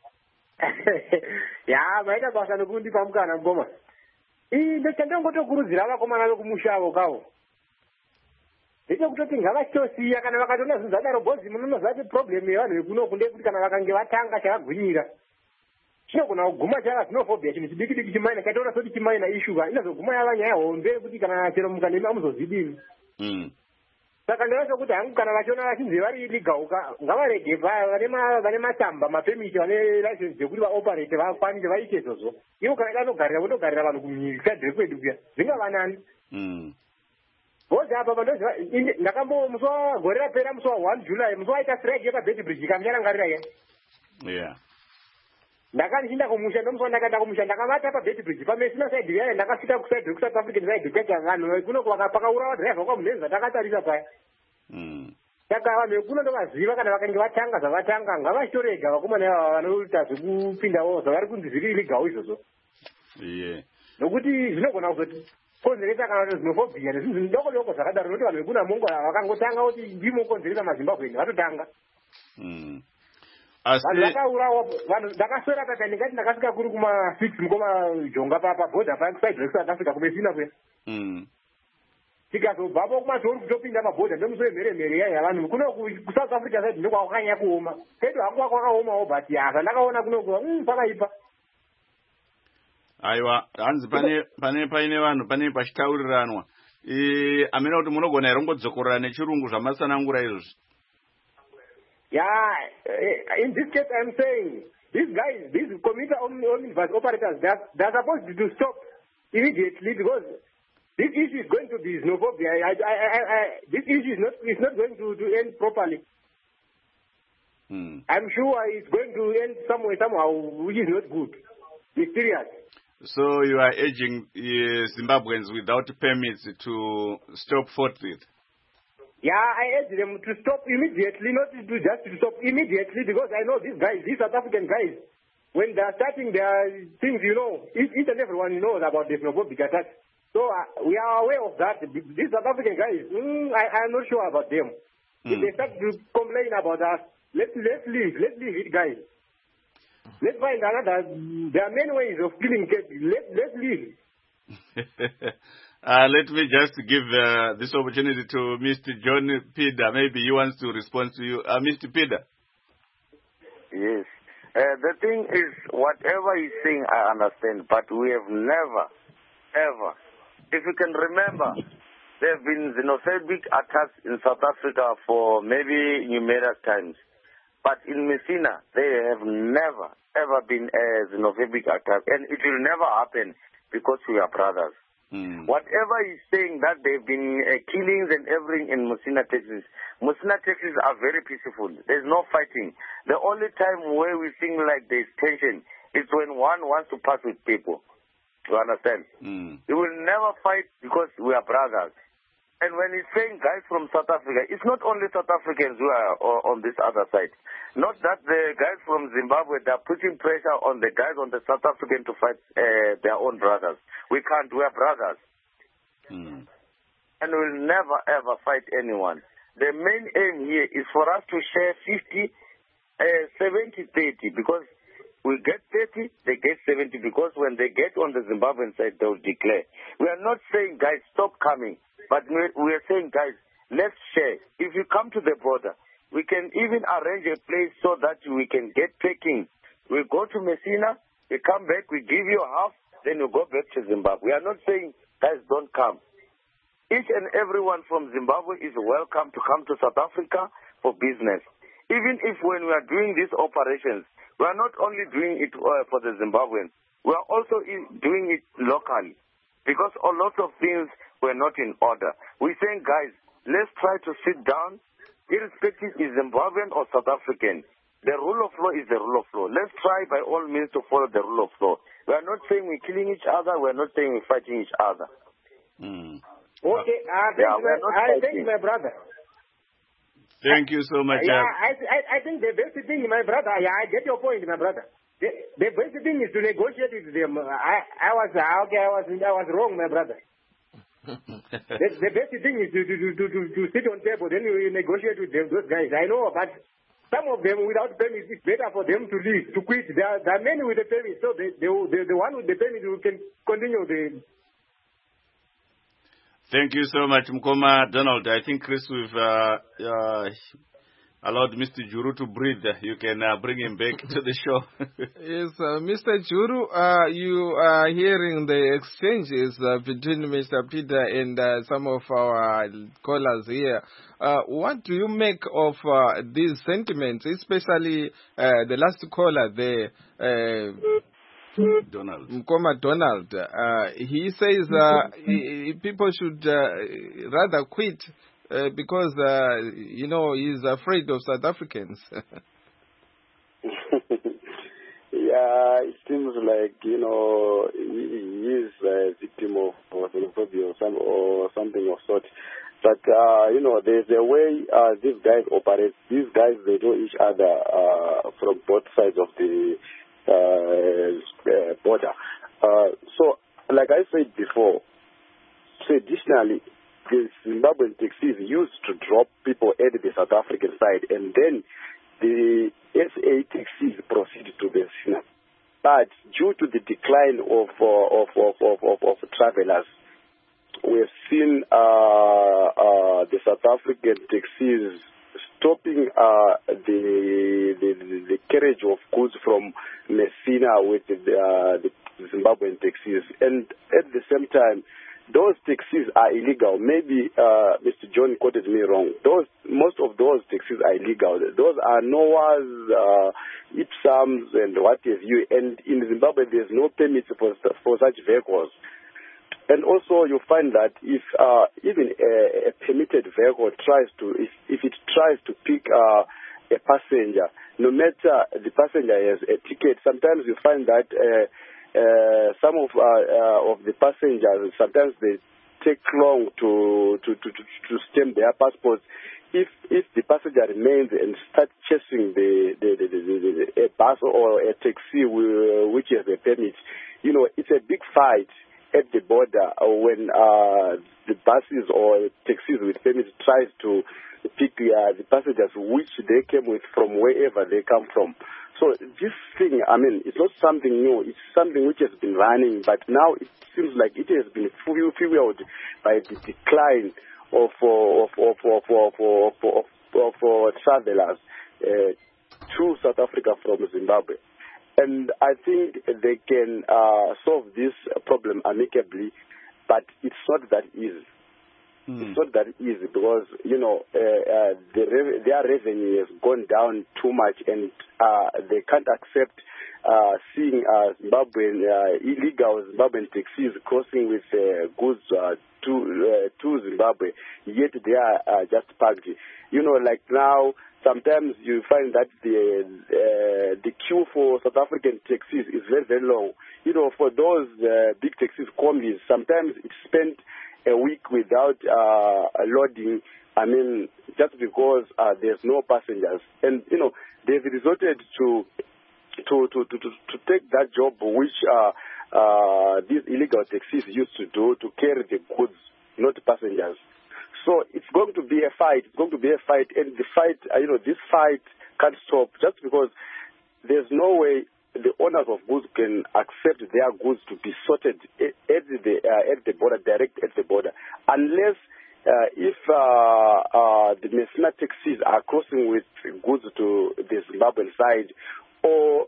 Ya maita basa nokundi pamukana Mkoma. Ii ndochandongotokurudzira vakomana vekumushavo kawo. Ndiko kutoti ngavachitosiya kana vakatona zvinzadaro bhozi munonozati problem yevanhu vekuno kunde kuti kana vakange vatanga chakagwinyira chinogona kuguma chava xenophobia chinhu chidiki diki chimaina chaitaura soti chimaina ishuva inozoguma yava nyaya hombe kuti kana chero mukanemi amuzozvidini. Mm. Saka ndinocho kuti hangu kana vachiona vachinzi vari ligauka ngavarege vane matamba mapemiti vane license dzekuti vaoperate vakwanise vaite izvozvo. Ivo kana danogarira votogarira vanhu kusadhiri kwedu kuya zvingavanani. Mm. Bozi apa pandoziva ndakambo musi wagore rapera musi wa one July musi waita strike yepabeti bridge ikamyarangarira ye. Yeah. Ndakanichinda kumusha ndomusi wandakaenda kumusha ndakavata pabeti bridge pamesina side yaye ndakasvika kuside kusouth african side kutsvaga vanhu kuno pakaurawa driver kwamunenza takatarisa paya. Mm. Saka vanhu vekuno ndovaziva kana vakange vatanga zvavatanga ngavachorega vakomana ivava vanoita zvekupindawo zvavari kunzi zviri iligawo izvozvo. Yeah. Nokuti zvinogona kuzoti konzeresa kana kuti xenophobia nezvinhu zvidoko doko zvakadaro noti vanhu vekuna mongo vakangotanga kuti ndimo konzeresa maZimbabwe vatotanga. Mm. Vanhu vakaurawa vanhu ndakaswera tata ndingati ndakasvika kuri kuma six Mukoma Jonga pabhodha paya kuside reSouth Africa kumesina kuya. Mm. Tikazobvapo kumatori kutopinda pabhodha ndomusi mheremhere yaiya vanhu kuno kuSouth Africa side ndokwakakanya kuoma kedu hangu kwakaomawo but yaka ndakaona kunokuva pakaipa. aiwa hanzi pane pane paine vanhu pane pachitauriranwa eh amene kuti munogona here kungodzokorera nechirungu zvamasanangura izvozvi. Yeah, in this case I'm saying these guys, these commuter omnibus operators, they're, they're supposed to stop immediately because this issue is going to be xenophobia. I, I, I, I, this issue is not, is not going to, to end properly. Hmm. I'm sure it's going to end somewhere, somehow, which is not good. It's serious. So you are urging uh, Zimbabweans without permits to stop forthwith? Yeah, I urge them to stop immediately, not to just to stop immediately, because I know these guys, these South African guys, when they are starting their things, you know, each, each and everyone knows about the xenophobic attack. So uh, we are aware of that. These South African guys, mm, I, I'm not sure about them. Mm. If they start to complain about us, let's let's leave, let's leave it, guys. Let's find another. There are many ways of killing cats. Let let's leave. uh, let me just give uh, this opportunity to Mister John Pida. Maybe he wants to respond to you, uh, Mister Pida. Yes. Uh, the thing is, whatever he's saying, I understand, but we have never, ever, if you can remember, there have been xenophobic attacks in South Africa for maybe numerous times. But in Messina, they have never, ever been a xenophobic attack. And it will never happen because we are brothers. Mm. Whatever he's saying that there have been uh, killings and everything in Messina, Texas, Messina, Texas are very peaceful. There's no fighting. The only time where we think like there's tension is when one wants to pass with people. You understand? Mm. We will never fight because we are brothers. And when he's saying guys from South Africa, it's not only South Africans who are on this other side. Not that the guys from Zimbabwe, they're putting pressure on the guys on the South African to fight uh, their own brothers. We can't, we're brothers. Mm. And we'll never ever fight anyone. The main aim here is for us to share fifty, seventy, thirty, because we get thirty, they get seventy, because when they get on the Zimbabwean side, they'll declare. We are not saying, guys, stop coming. But we are saying, guys, let's share. If you come to the border, we can even arrange a place so that we can get packing. We go to Messina, we come back, we give you half, then you go back to Zimbabwe. We are not saying, guys, don't come. Each and everyone from Zimbabwe is welcome to come to South Africa for business. Even if when we are doing these operations, we are not only doing it uh, for the Zimbabweans, we are also in, doing it locally. Because a lot of things were not in order. We're saying, guys, let's try to sit down, irrespective is Zimbabwean or South African. The rule of law is the rule of law. Let's try by all means to follow the rule of law. We are not saying we're killing each other. We are not saying we're fighting each other. Mm. Okay, uh, thank, Yeah, you, my, I thank you, my brother. Thank you so much. Yeah, I, I, I think the best thing, my brother, yeah, I get your point, my brother. The, the best thing is to negotiate with them. I, I was, okay, I was, I was wrong, my brother. the, the best thing is to, to, to, to, to sit on table, then you negotiate with them, those guys. I know, but some of them without permit, it's better for them to leave, to quit. There are, there are many with the permit, so the, the, the, the one with the permit who can continue the... Thank you so much, Mkoma Donald. I think, Chris, we've uh, uh, allowed Mister Juru to breathe. You can uh, bring him back to the show. Yes, uh, Mister Juru, uh, you are hearing the exchanges uh, between Mister Peter and uh, some of our callers here. Uh, what do you make of uh, these sentiments, especially uh, the last caller there, uh, Donald. Mkoma Donald? Uh, he says uh, he, people should uh, rather quit uh, because, uh, you know, he's afraid of South Africans. Yeah, it seems like, you know, he is a victim of xenophobia or, some, or something of sort. But, uh, you know, there's a way uh, these guys operate. These guys, they know each other uh, from both sides of the uh, uh, border. Uh, so, like I said before, traditionally, the Zimbabwean taxis used to drop people at the South African side, and then the S A taxis proceeded to Messina. But due to the decline of uh, of, of, of, of, of travelers, we have seen uh, uh, the South African taxis stopping uh, the, the the carriage of goods from Messina with the, uh, the Zimbabwean taxis, and at the same time, those taxis are illegal. Maybe uh, Mister John quoted me wrong. Those most of those taxis are illegal. Those are NOAAs, uh, Ipsams, and what have you. And in Zimbabwe, there's no permits for for such vehicles. And also, you find that if uh, even a, a permitted vehicle tries to, if, if it tries to pick uh, a passenger, no matter the passenger has a ticket, sometimes you find that uh, uh, some of uh, uh, of the passengers, sometimes they take long to to, to, to, to stamp their passports. If if the passenger remains and starts chasing the, the, the, the, the, the a bus or a taxi which has a permit, you know, it's a big fight at the border when uh, the buses or taxis with permits tries to pick uh, the passengers which they came with from wherever they come from. So this thing, I mean, it's not something new. It's something which has been running, but now it seems like it has been fueled by the decline of of of of of of, of, of, of travelers uh, to South Africa from Zimbabwe. And I think they can uh, solve this problem amicably, but it's not that easy. Mm. It's not that easy because, you know, uh, uh, the rev- their revenue has gone down too much, and uh, they can't accept uh, seeing uh, Zimbabwean, uh, illegal Zimbabwean taxis crossing with uh, goods uh, to, uh, to Zimbabwe, yet they are uh, just parked. You know, like now, sometimes you find that the uh, the queue for South African taxis is very, very long. You know, for those uh, big taxis, combis, sometimes it's spent a week without uh, loading. I mean, just because uh, there's no passengers, and you know, they've resorted to to to to, to, to take that job which uh, uh, these illegal taxis used to do, to carry the goods, not passengers. So it's going to be a fight. It's going to be a fight, and the fight, uh, you know, this fight can't stop just because there's no way the owners of goods can accept their goods to be sorted at the uh, at the border, direct at the border, unless uh, if uh, uh, the Messina taxis are crossing with goods to the Zimbabwean side, or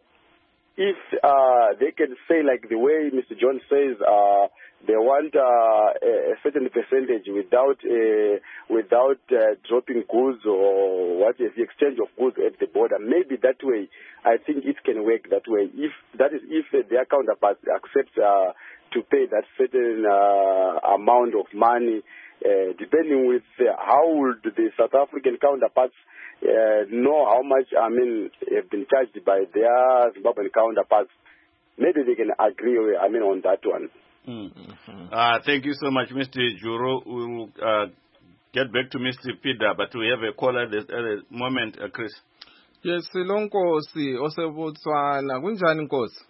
if uh, they can say, like the way Mister John says, uh, they want uh, a certain percentage without uh, without uh, dropping goods or what is the exchange of goods at the border. Maybe that way, I think it can work that way. If that is, if uh, their counterparts accept uh, to pay that certain uh, amount of money, uh, depending with uh, how would the South African counterparts Uh, know how much, I mean, have been charged by their Zimbabwean counterparts. Maybe they can agree, I mean, on that one. Mm-hmm. Uh, thank you so much, Mister Juro. We'll uh, get back to Mister Pida, but we have a call at the, at the moment, uh, Chris. Yes, Nkosi, oseBotswana. Kunjani Nkosi?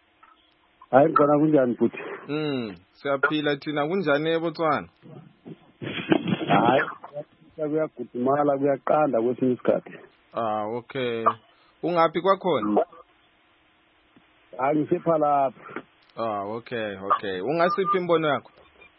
Hayi khona kunjani futhi? Mm, siyaphila thina. Kunjani eBotswana? Hayi. Kuyagudumala kuyaqanda kwesinye isikhathi. Ah, okay. Ungaphi kwakhona? Angisepha lapha. Ah, okay, okay. Ungasiphi imbono yakho?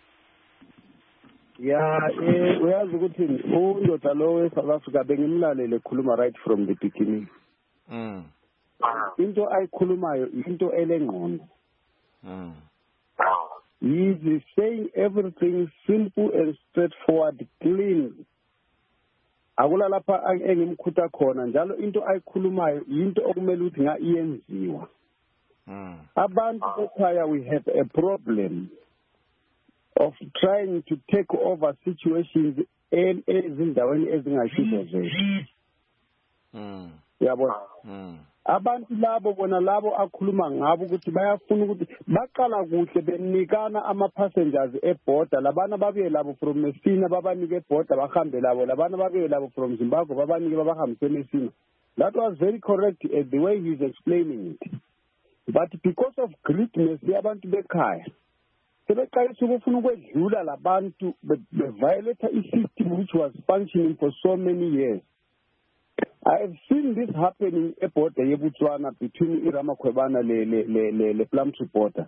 Ya, eh uyazi ukuthi undoda lo weSouth Africa bengimlalele ekhuluma right from the beginning. Mm. Into ayikhulumayo into elengqondo. Mm. He is saying everything simple and straightforward, clean. Akula lapha engimkhutha khona njalo into ayikhulumayo into okumele ukuthi nga iyenziwa. Mm. Abantu bekhaya, we have a problem of trying to take over situations ezindaweni ezingashiso zethu. Mm. Yabona? Mm. Abantu labo bona labo akhuluma ngabo ukuthi bayafuna ukuthi baqala kuhle benikana ama passengers eborder, labana babuye labo from Messina babanike eborder bahambe labo, labana babuye labo from Zimbabwe babanike babahambise Messina. That was very correct uh, the way he's explaining it. But because of greediness yabantu bekhaya sebeqalisa ukufuna ukwedlula labantu beviolate i-system which was functioning for so many years. I have seen this happening at border yeBotswana between iRamakhwebana le le le le, le Plumtree border.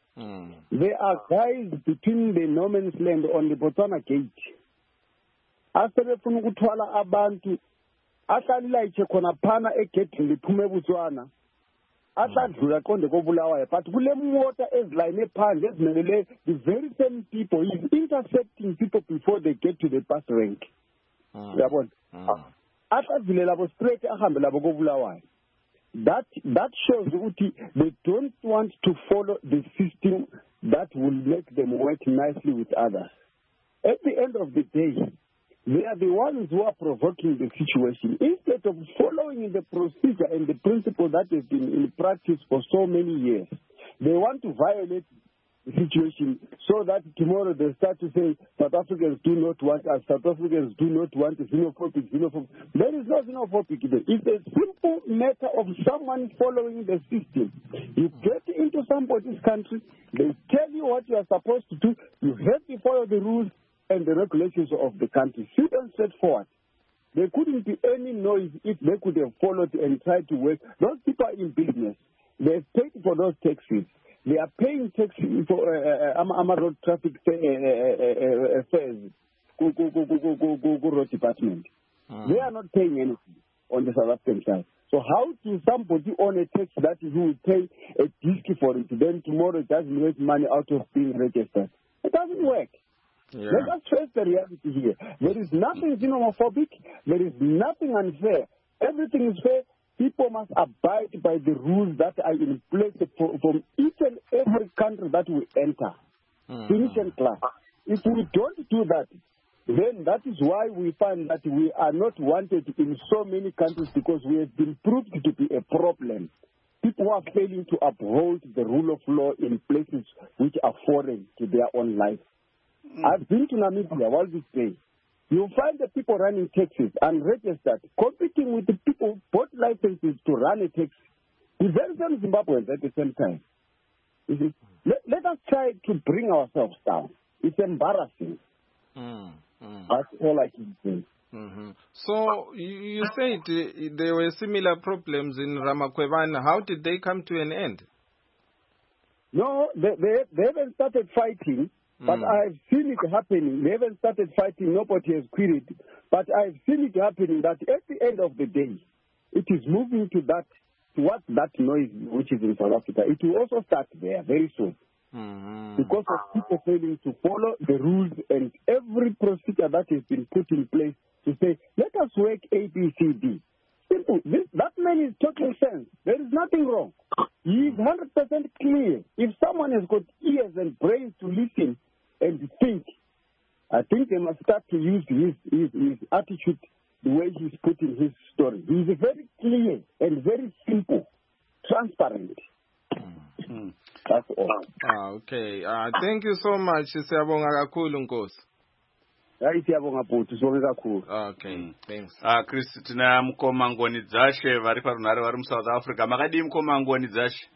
Mm. There are guys between the no man's land on the Botswana gate. asebefuna ukuthwala abantu ahlalilayithe khona phana egedini liphume ebutswana asadlula qonde kobulawayo but kule mota ezilayine phandle ezimelele the very same people is intercepting people before they get to the bus rank uyabona asadlule labo straight ahambe labo kobulawayo. That that shows ukuthi they don't want to follow the system that will make them work nicely with others. At the end of the day, they are the ones who are provoking the situation. Instead of following the procedure and the principle that has been in practice for so many years, they want to violate the situation so that tomorrow they start to say South Africans do not want us, South Africans do not want xenophobic, xenophobic. There is no xenophobic there. It's a simple matter of someone following the system. You get into somebody's country, they tell you what you are supposed to do, you have to follow the rules and the regulations of the country. Simple and straightforward. There couldn't be any noise if they could have followed and tried to work. Those people are in business. They paid for those taxis. They are paying taxes for uh, uh, road traffic uh, fares, go, go, go, go, go, go, go, road department. Mm. They are not paying anything on the South African side. So how do somebody own a tax that is who will pay a disc for it, then tomorrow it doesn't make money out of being registered? It doesn't work. Yeah. Let us face the reality here. There is nothing xenophobic. There is nothing unfair. Everything is fair. People must abide by the rules that are in place for, from each and every country that we enter. Mm. Finish and class. If we don't do that, then that is why we find that we are not wanted in so many countries because we have been proved to be a problem. People are failing to uphold the rule of law in places which are foreign to their own life. Mm. I've been to Namibia all this day. You'll find the people running taxis unregistered, competing with the people who bought licenses to run a taxi. The very same Zimbabweans at the same time. Let, let us try to bring ourselves down. It's embarrassing. Mm, mm. That's all I can say. Mm-hmm. So you, you said uh, there were similar problems in Ramakwevana. How did they come to an end? No, they, they, they haven't started fighting. But mm. I've seen it happening. They haven't started fighting. Nobody has queried. But I've seen it happening that at the end of the day, it is moving to that, towards that noise which is in South Africa. It will also start there very soon. Mm-hmm. Because of people failing to follow the rules and every procedure that has been put in place to say, let us work A, B, C, D. Simple. This, that man is talking sense. There is nothing wrong. He is one hundred percent clear. If someone has got ears and brains to listen and think, I think they must start to use his, his, his attitude the way he's putting his story. He's very clear and very simple, transparent. Mm. That's all. Ah, okay. Uh, thank you so much. Siyabonga kakhulu Nkosi. Hayi siyabonga bhuti, sibonga kakhulu. Okay, thanks. Ah, Chris, tina mukoma ngoni dzashe vari parunhare vari muSouth Africa. Makadii mukoma ngoni dzashe?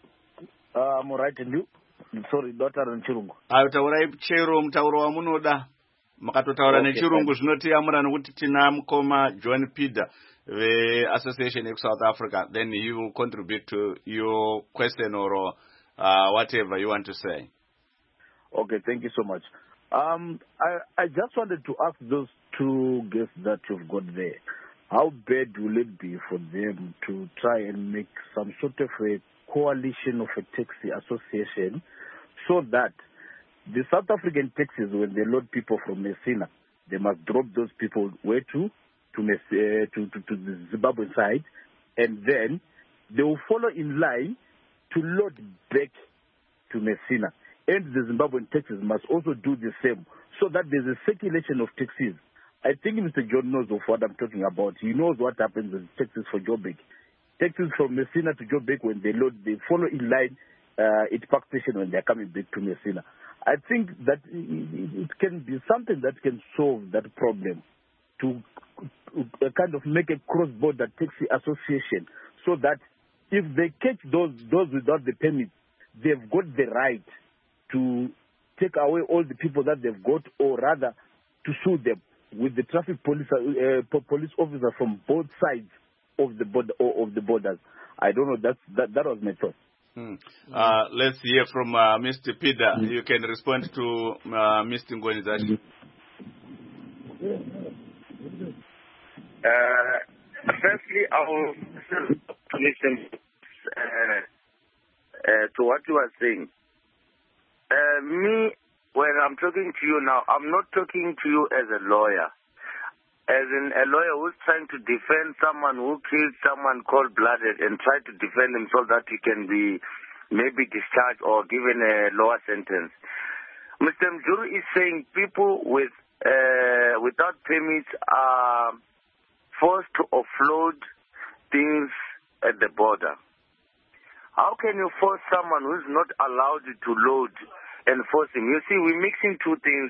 Ah, I'm right and you. Sorry, daughter in Chirungu. Ah, taurai chero mutauro wamunoda. Makatotaura Okay, nechirungu zvinotiyamura nokuti tina mukoma John Pida the Association of South Africa. Then you will contribute to your question or uh, whatever you want to say. Okay, thank you so much. Um, I, I just wanted to ask those two guests that you've got there, how bad will it be for them to try and make some sort of a coalition of a taxi association so that the South African taxis, when they load people from Messina, they must drop those people where to? To, uh, to, to, to the Zimbabwean side, and then they will follow in line to load back to Messina. And the Zimbabwean taxis must also do the same, so that there's a circulation of taxis. I think Mister John knows of what I'm talking about. He knows what happens with taxis for Joburg. Taxis from Messina to Joburg, when they load, they follow in line uh, at Park Station when they're coming back to Messina. I think that it can be something that can solve that problem, to uh, kind of make a cross-border taxi association, so that if they catch those those without the permit, they've got the right to take away all the people that they've got, or rather to sue them with the traffic police uh, police officer from both sides of the border of the borders. I don't know. That's that. That was my thought. Hmm. Uh, let's hear from uh, Mister Pida. Mm. You can respond to uh, Mister Ngoni Dzashe. Yeah. Uh, firstly, I will listen uh, uh, to what you are saying. Uh, me, when I'm talking to you now, I'm not talking to you as a lawyer. As in a lawyer who's trying to defend someone who killed someone cold-blooded and try to defend him so that he can be maybe discharged or given a lower sentence. Mister Mjuru is saying people with uh, without permits are forced to offload things at the border. How can you force someone who's not allowed to load and force him? You see, we're mixing two things.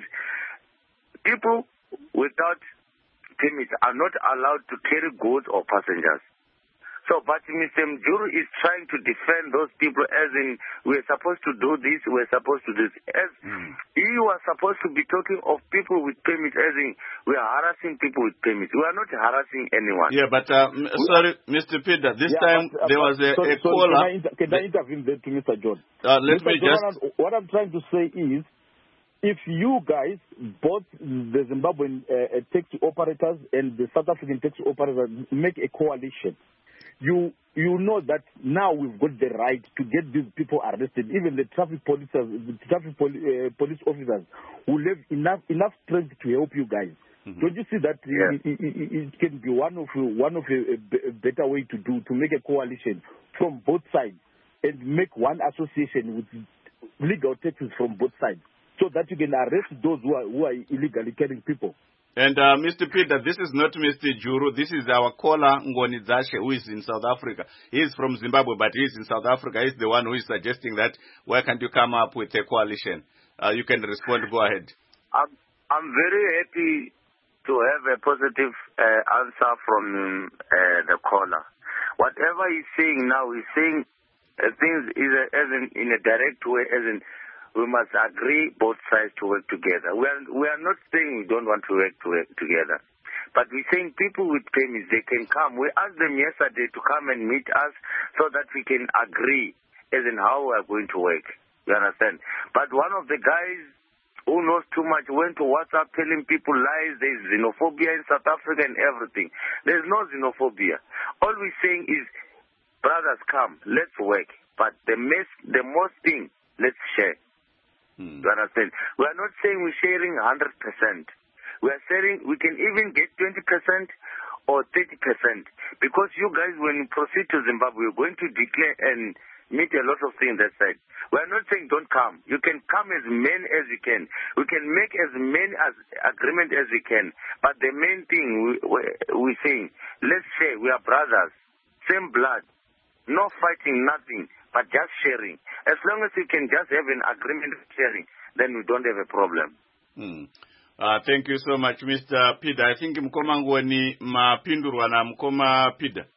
People without permits are not allowed to carry goods or passengers. So, but Mister Mjuru is trying to defend those people as in, we're supposed to do this, we're supposed to do this. As mm. you are supposed to be talking of people with permits, as in, we are harassing people with permits. We are not harassing anyone. Yeah, but, uh, m- sorry, Mister Peter, this yeah, time but, uh, there was a, sorry, a caller. Can I, inter- can I intervene there to Mister John? Uh, let Mister me just... John, what I'm trying to say is, if you guys, both the Zimbabwean uh, taxi operators and the South African taxi operators make a coalition, you you know that now we've got the right to get these people arrested. Even the traffic police, the traffic poli- uh, police officers who have enough enough strength to help you guys. Mm-hmm. Don't you see that yeah. it, it, it can be one of one of a, a better way to do to make a coalition from both sides and make one association with legal taxis from both sides, so that you can arrest those who are, who are illegally carrying people. And uh, Mister Peter, this is not Mister Juru. This is our caller, Ngoni Zashe, who is in South Africa. He is from Zimbabwe, but he is in South Africa. He's the one who is suggesting that, why can't you come up with a coalition? Uh, you can respond. Go ahead. I'm, I'm very happy to have a positive uh, answer from uh, the caller. Whatever he's saying now, he's saying uh, things is a, as in, in a direct way, as in, we must agree both sides to work together. We are, we are not saying we don't want to work, to work together. But we're saying people with permits, they can come. We asked them yesterday to come and meet us so that we can agree as in how we are going to work. You understand? But one of the guys who knows too much went to WhatsApp telling people lies. There's xenophobia in South Africa and everything. There's no xenophobia. All we're saying is, brothers, come, let's work. But the, mes- the most thing, let's share. Hmm. You understand? We are not saying we're sharing one hundred percent. We are sharing, we can even get twenty percent or thirty percent. Because you guys, when you proceed to Zimbabwe, you're going to declare and meet a lot of things that side. We are not saying don't come. You can come as many as you can. We can make as many as agreement as we can. But the main thing we, we, we're saying, let's share. We are brothers. Same blood. No fighting, nothing, but just sharing. As long as we can just have an agreement of sharing, then we don't have a problem. Hmm. Uh, thank you so much, Mister Peter. I think mkoma ngoni mapindurwa na mkoma Peter.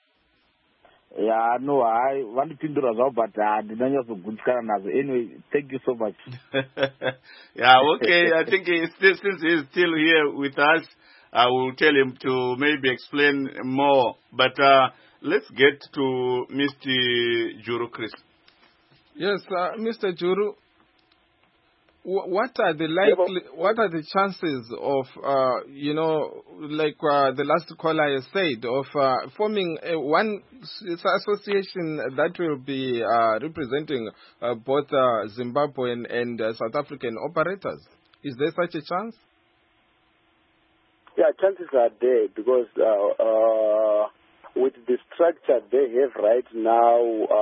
Yeah, no, I want to pindura zao, but I didn't have a good nazo. Anyway, thank you so much. Yeah, okay. I think he's still, since he's still here with us, I will tell him to maybe explain more. But uh, let's get to Mister Juru Chris. Yes, uh, Mister Juru, w- what are the likely, what are the chances of, uh, you know, like uh, the last caller has said, of uh, forming a one association that will be uh, representing uh, both uh, Zimbabwean and uh, South African operators? Is there such a chance? Yeah, chances are there because uh, uh, with the structure they have right now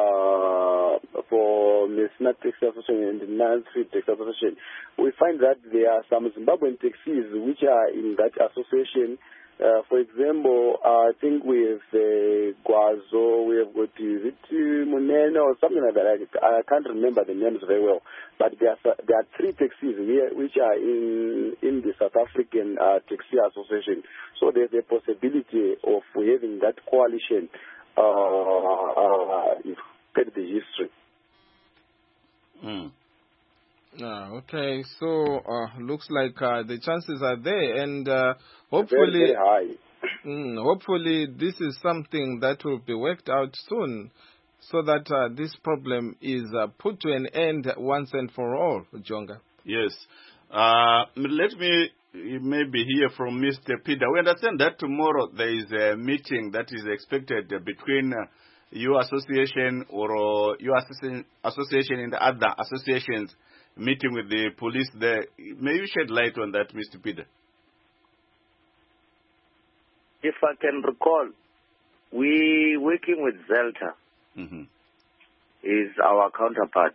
uh, for Messina Taxi Association and the Nancy Taxi Association, we find that there are some Zimbabwean taxis which are in that association. Uh, for example, uh, I think we have uh, Guazo, we have got Munene or something like that. I, I can't remember the names very well. But there are, there are three taxis here which are in in the South African uh, Taxi Association. So there's a possibility of having that coalition uh, uh, if you the history. Mm. Ah, okay, so uh, looks like uh, the chances are there, and uh, hopefully, very, very high. Mm, hopefully, this is something that will be worked out soon, so that uh, this problem is uh, put to an end once and for all, Jonga. Yes. Uh, let me maybe hear from Mister Peter. We understand that tomorrow there is a meeting that is expected between uh, your association or uh, your associ- association and the other associations meeting with the police there. May you shed light on that, Mister Peter? If I can recall, we working with Zelta. Mm-hmm. Is our counterpart.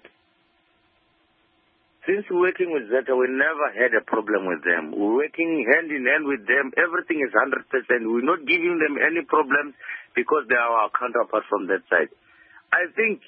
Since we're working with Zeta, we never had a problem with them. We're working hand in hand with them. Everything is one hundred percent. We're not giving them any problems because they are our counterpart from that side. I think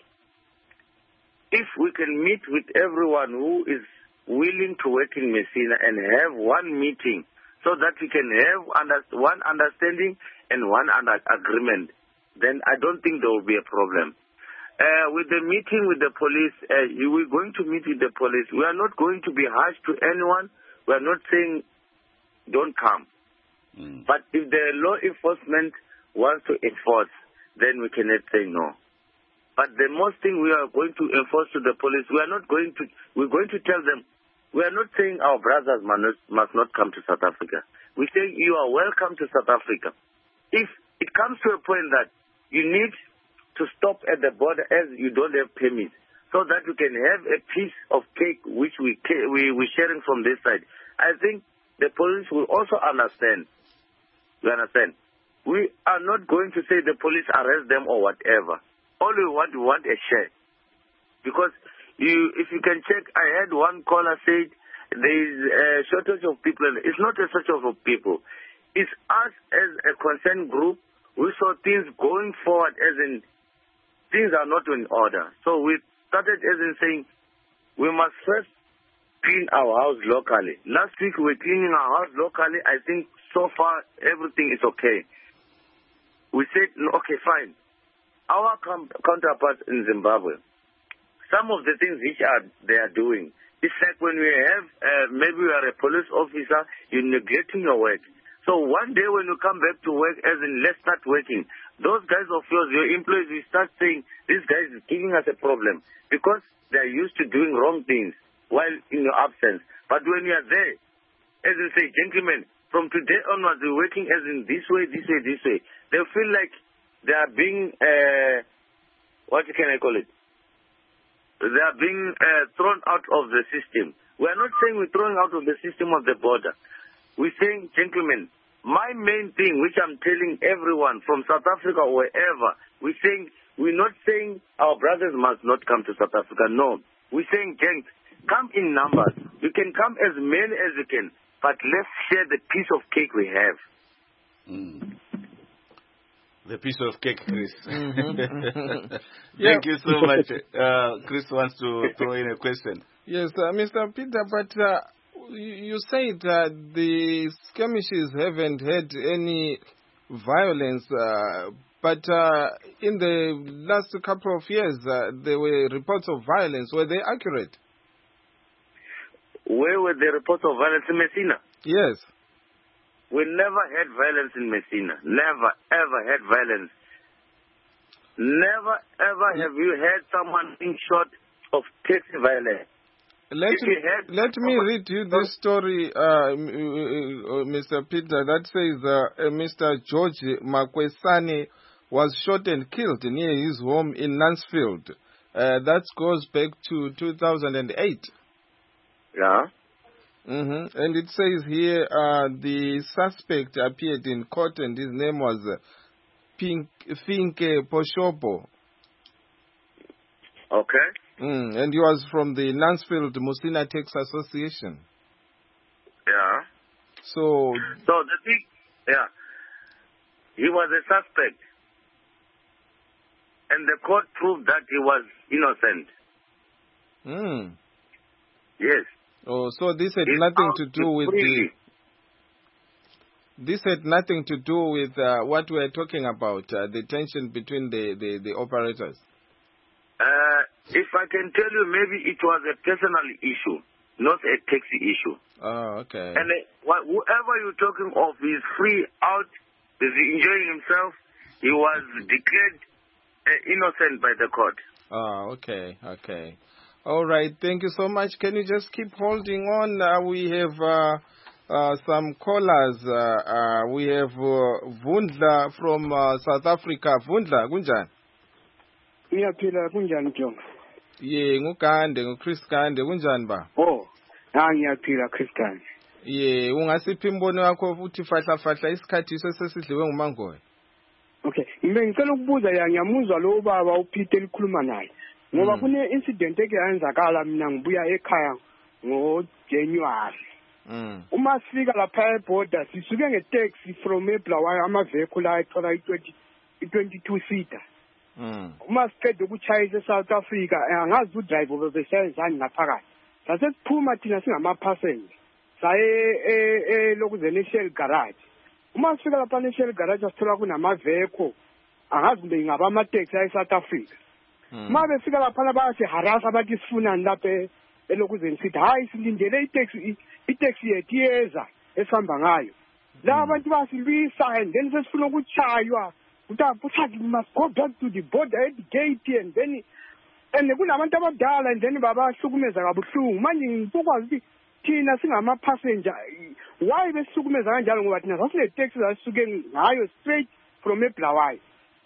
if we can meet with everyone who is willing to work in Messina and have one meeting so that we can have under, one understanding and one under agreement, then I don't think there will be a problem. Uh, with the meeting with the police, uh, you we're going to meet with the police. We are not going to be harsh to anyone. We are not saying don't come. Mm. But if the law enforcement wants to enforce, then we cannot say no. But the most thing we are going to enforce to the police, we are not going to, we're going to tell them, we are not saying our brothers must not, must not come to South Africa. We're saying you are welcome to South Africa. If it comes to a point that you need to stop at the border as you don't have permits, so that you can have a piece of cake which we we we're sharing from this side. I think the police will also understand. You understand? We are not going to say the police arrest them or whatever. All we want, we want a share. Because you, if you can check, I had one caller say there is a shortage of people. It's not a shortage of people. It's us as a concerned group. We saw things going forward as in things are not in order. So we started as in saying, we must first clean our house locally. Last week we were cleaning our house locally. I think so far everything is okay. We said, okay, fine. Our com- counterparts in Zimbabwe, some of the things which are they are doing, it's like when we have, uh, maybe you are a police officer, you're neglecting your work. So one day when you come back to work, as in let's start working, those guys of yours, your employees, will start saying, this guy is giving us a problem because they're used to doing wrong things while in your absence. But when you are there, as you say, gentlemen, from today onwards, we're working as in this way, this way, this way. They feel like they are being, uh, what can I call it? They are being uh, thrown out of the system. We are not saying we're throwing out of the system of the border. We're saying, gentlemen, my main thing, which I'm telling everyone from South Africa or wherever, we're saying, we're not saying our brothers must not come to South Africa. No. We're saying, gents, come in numbers. You can come as many as you can, but let's share the piece of cake we have. Mm. The piece of cake, Chris. Mm-hmm. Thank you so much. Uh, Chris wants to throw in a question. Yes, uh, Mister Peter, but uh, you said that the skirmishes haven't had any violence, uh, but uh, in the last couple of years, uh, there were reports of violence. Were they accurate? Where were the reports of violence in Messina? Yes. We never had violence in Messina. Never, ever had violence. Never, ever have you had someone being shot of taxi violence. Let me, let me read you this story, uh, Mister Peter, that says uh, uh, Mister George Makwesane was shot and killed near his home in Mansfield. Uh, that goes back to two thousand eight. Yeah. Mm-hmm. And it says here uh, the suspect appeared in court and his name was uh, Pink, Finke Poshopo. Okay. Mm, and he was from the Mansfield Musina Tax Association. Yeah. So, so the thing, yeah, he was a suspect, and the court proved that he was innocent. Hmm. Yes. Oh, so this had He's nothing to do with freely. the. This had nothing to do with uh, what we are talking about, uh, the tension between the, the, the operators. Uh, if I can tell you, maybe it was a personal issue, not a taxi issue. Oh, okay. And uh, whoever you're talking of is free out, is enjoying himself. He was declared uh, innocent by the court. Oh, okay, okay. All right, thank you so much. Can you just keep holding on? Uh, we have uh, uh, some callers. Uh, uh, we have uh, Vundla from uh, South Africa. Vundla, kunjani? Ngiyaphila kunjani Jonga? Ye, ngukande, nguChris Kande, kunjani ba? Oh, ha ngiyaphila Chris Kande. Ye, ungasiphi imbono yakho futhi fahla fahla isikhathi sesidliwe ngumangoye? Okay, mina ngicela ukubuza ya ngiyamuzwa lo baba uPeter likhuluma naye. Ngoba kune incident eke yenzakala mina ngibuya ekhaya ngo January. Mm. Uma sifika lapha eborder sisuke ngetaxi from eBlawayo ama-vehicle ayithola i-twenty-two seater. Mm. Uma siqeda ukuchayisa eSouth Africa angazi udriver ubesayenzani ngaphakathi. Sase siphuma thina singama-passenger. Saye lokuzene Shell garage. Uma sifika lapha ne-Shell garage sithola kunama-vehicle angazi kumbe ingaba ama-taxi ayi-South Africa. Uma befika lapha bayasiharasa bathi sifunani lapha elokuzeni sithi hayi silindele itaxi itaxi yethu iyeza esihamba ngayo. La abantu basilwisa and then sesifuna ukuchaywa. Uthathi we must go back to the border at the gate and then and kunabantu abadala and then babahlukumeza kabuhlungu. Manje ngikwazi ukuthi thina singama passenger why besihlukumeza kanjalo ngoba thina sasine taxi zasisuke ngayo straight from eBlawayo.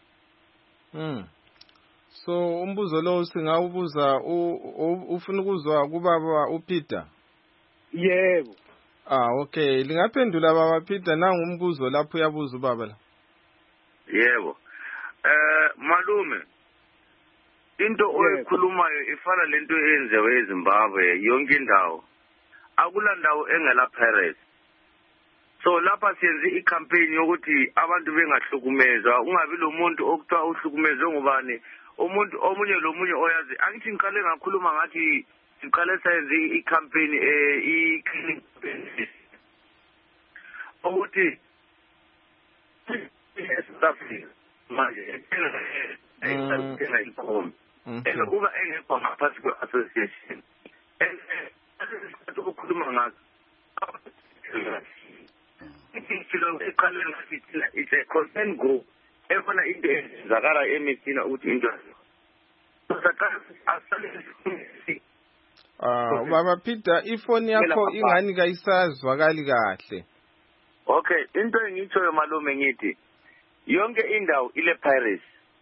Mm. So umbuzo lo singawubuza ufuna ukuzwa kubaba uPeter? Yebo. Ah okay, lingaphendula baba Peter nangu umbuzo lapho uyabuza ubaba la. Yebo. Eh malume into oyikhulumayo ifana lento eyenziwe eZimbabwe yonke indawo. Akula ndawo engela pirates. So lapha siyenze icampaign yokuthi abantu bengahlukumezwa, ungabi lo muntu okuthiwa uhlukumezwe ngubani. Umuntu omunye lo munye oyazi angithi ngiqale ngakhuluma ngathi siqale sayenze icampaign eh i ukuthi South Africa manje engena ikhombi ukuba engekho ngaphansi kwe-association ukukhuluma ngazo iqale ngathi it's a concern group efuna into ezakala emithina ukuthi into Ah baba Peter ifoni yakho ingani kayisazwakali kahle. Okay, into engitshoyo malume ngithi yonke indawo ile pirates.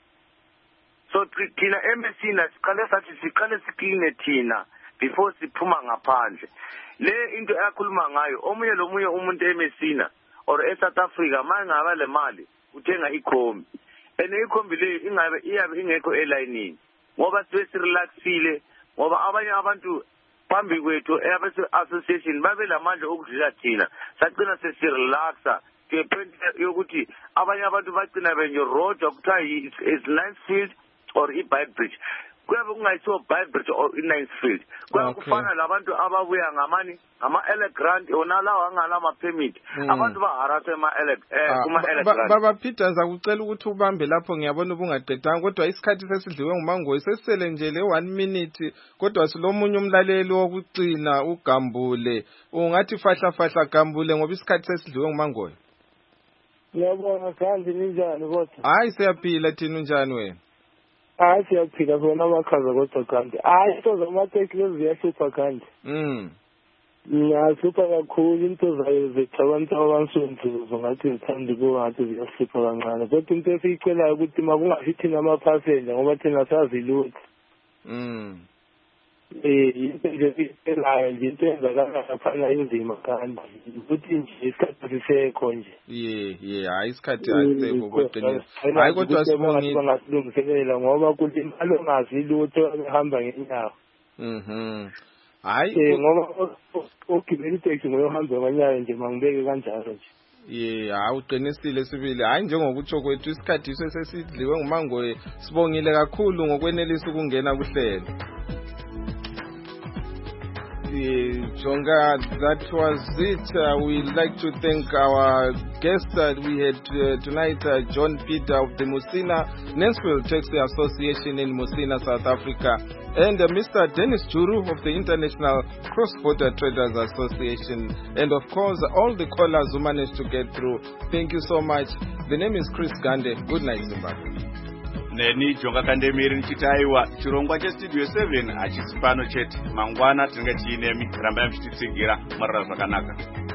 So thina emethina siqale sathi siqale sikline thina before siphuma ngaphandle. Le into eyakhuluma ngayo omunye lomunye umuntu emethina or eSouth Africa mangaba le mali uthenga ikhombi. Ene ikhombi le ingabe iyabe ingekho elayinini ngoba sibe relaxile ngoba abanye abantu phambi kwethu association babe lamandla okudlula thina sacina sesirelaxa ke point yokuthi abanye abantu bagcina benye road okuthiwa is Nicefield or iBridge kuyabe kungayisiwo iBridge or iNicefield kuyabe kufana labantu ababuya ngamani ama-ele grant ona lawo angala ma-permit abantu baharaswe ema-ele kuma-ele grant. Baba Peter ngizakucela ukuthi ubambe lapho ngiyabona ubungaqedanga kodwa isikhathi sesidliwe ngumangoyi sesisele nje le one minute kodwa silomunye umlaleli wokucina uGambule ungathi fahla fahla Gambule ngoba isikhathi sesidliwe ngumangoyi. Ngiyabonga kandi ninjani kodwa? Hayi siyaphila thina unjani wena? Hayi siyaphila khona amakhaza kodwa kandi. Hayi into zamateksi lezi ziyahlupha kandi. Mm. Ngiyahlupha kakhulu into zayo zechabantu abansundu ngathi ngithanda ukuba ngathi ziyahlupha kancane. Kodwa into esiyicelayo ukuthi makungafi thina ama-passenger ngoba thina sazi lutho. Mm. Eh into nje elayo nje into enzakala laphana inzima kandi ukuthi nje isikhathi sisekho nje. Ye ye hayi isikhathi asisekho kodwa hayi kodwa sibonge ngasilungiselela ngoba kuthi imali ongazi lutho ehamba ngenyawo. Mhm. Hayi eh ngoba ukugibela itaxi ngoyohamba ngenyawo nje mangibeke kanjalo nje. Ye hayi uqinisile sibili hayi njengokutsho kwethu isikhathi sesidliwe ngumangoyi sibongile kakhulu ngokwenelisa ukungena kuhlelo. Jonga, that was it. Uh, we'd like to thank our guest that we had uh, tonight, uh, John Peter of the Musina Nensfield Taxi Association in Musina, South Africa, and uh, Mister Dennis Juru of the International Cross-Border Traders Association, and of course all the callers who managed to get through. Thank you so much. The name is Chris Gande. Good night, Zimbabwe. neni Jonga Kandemiri nichitaiwa chirongwa chestudio seven hachisi pano chete. Mangwana tinenge tiinemi, rambai muchititsigira mwarara zvakanaka.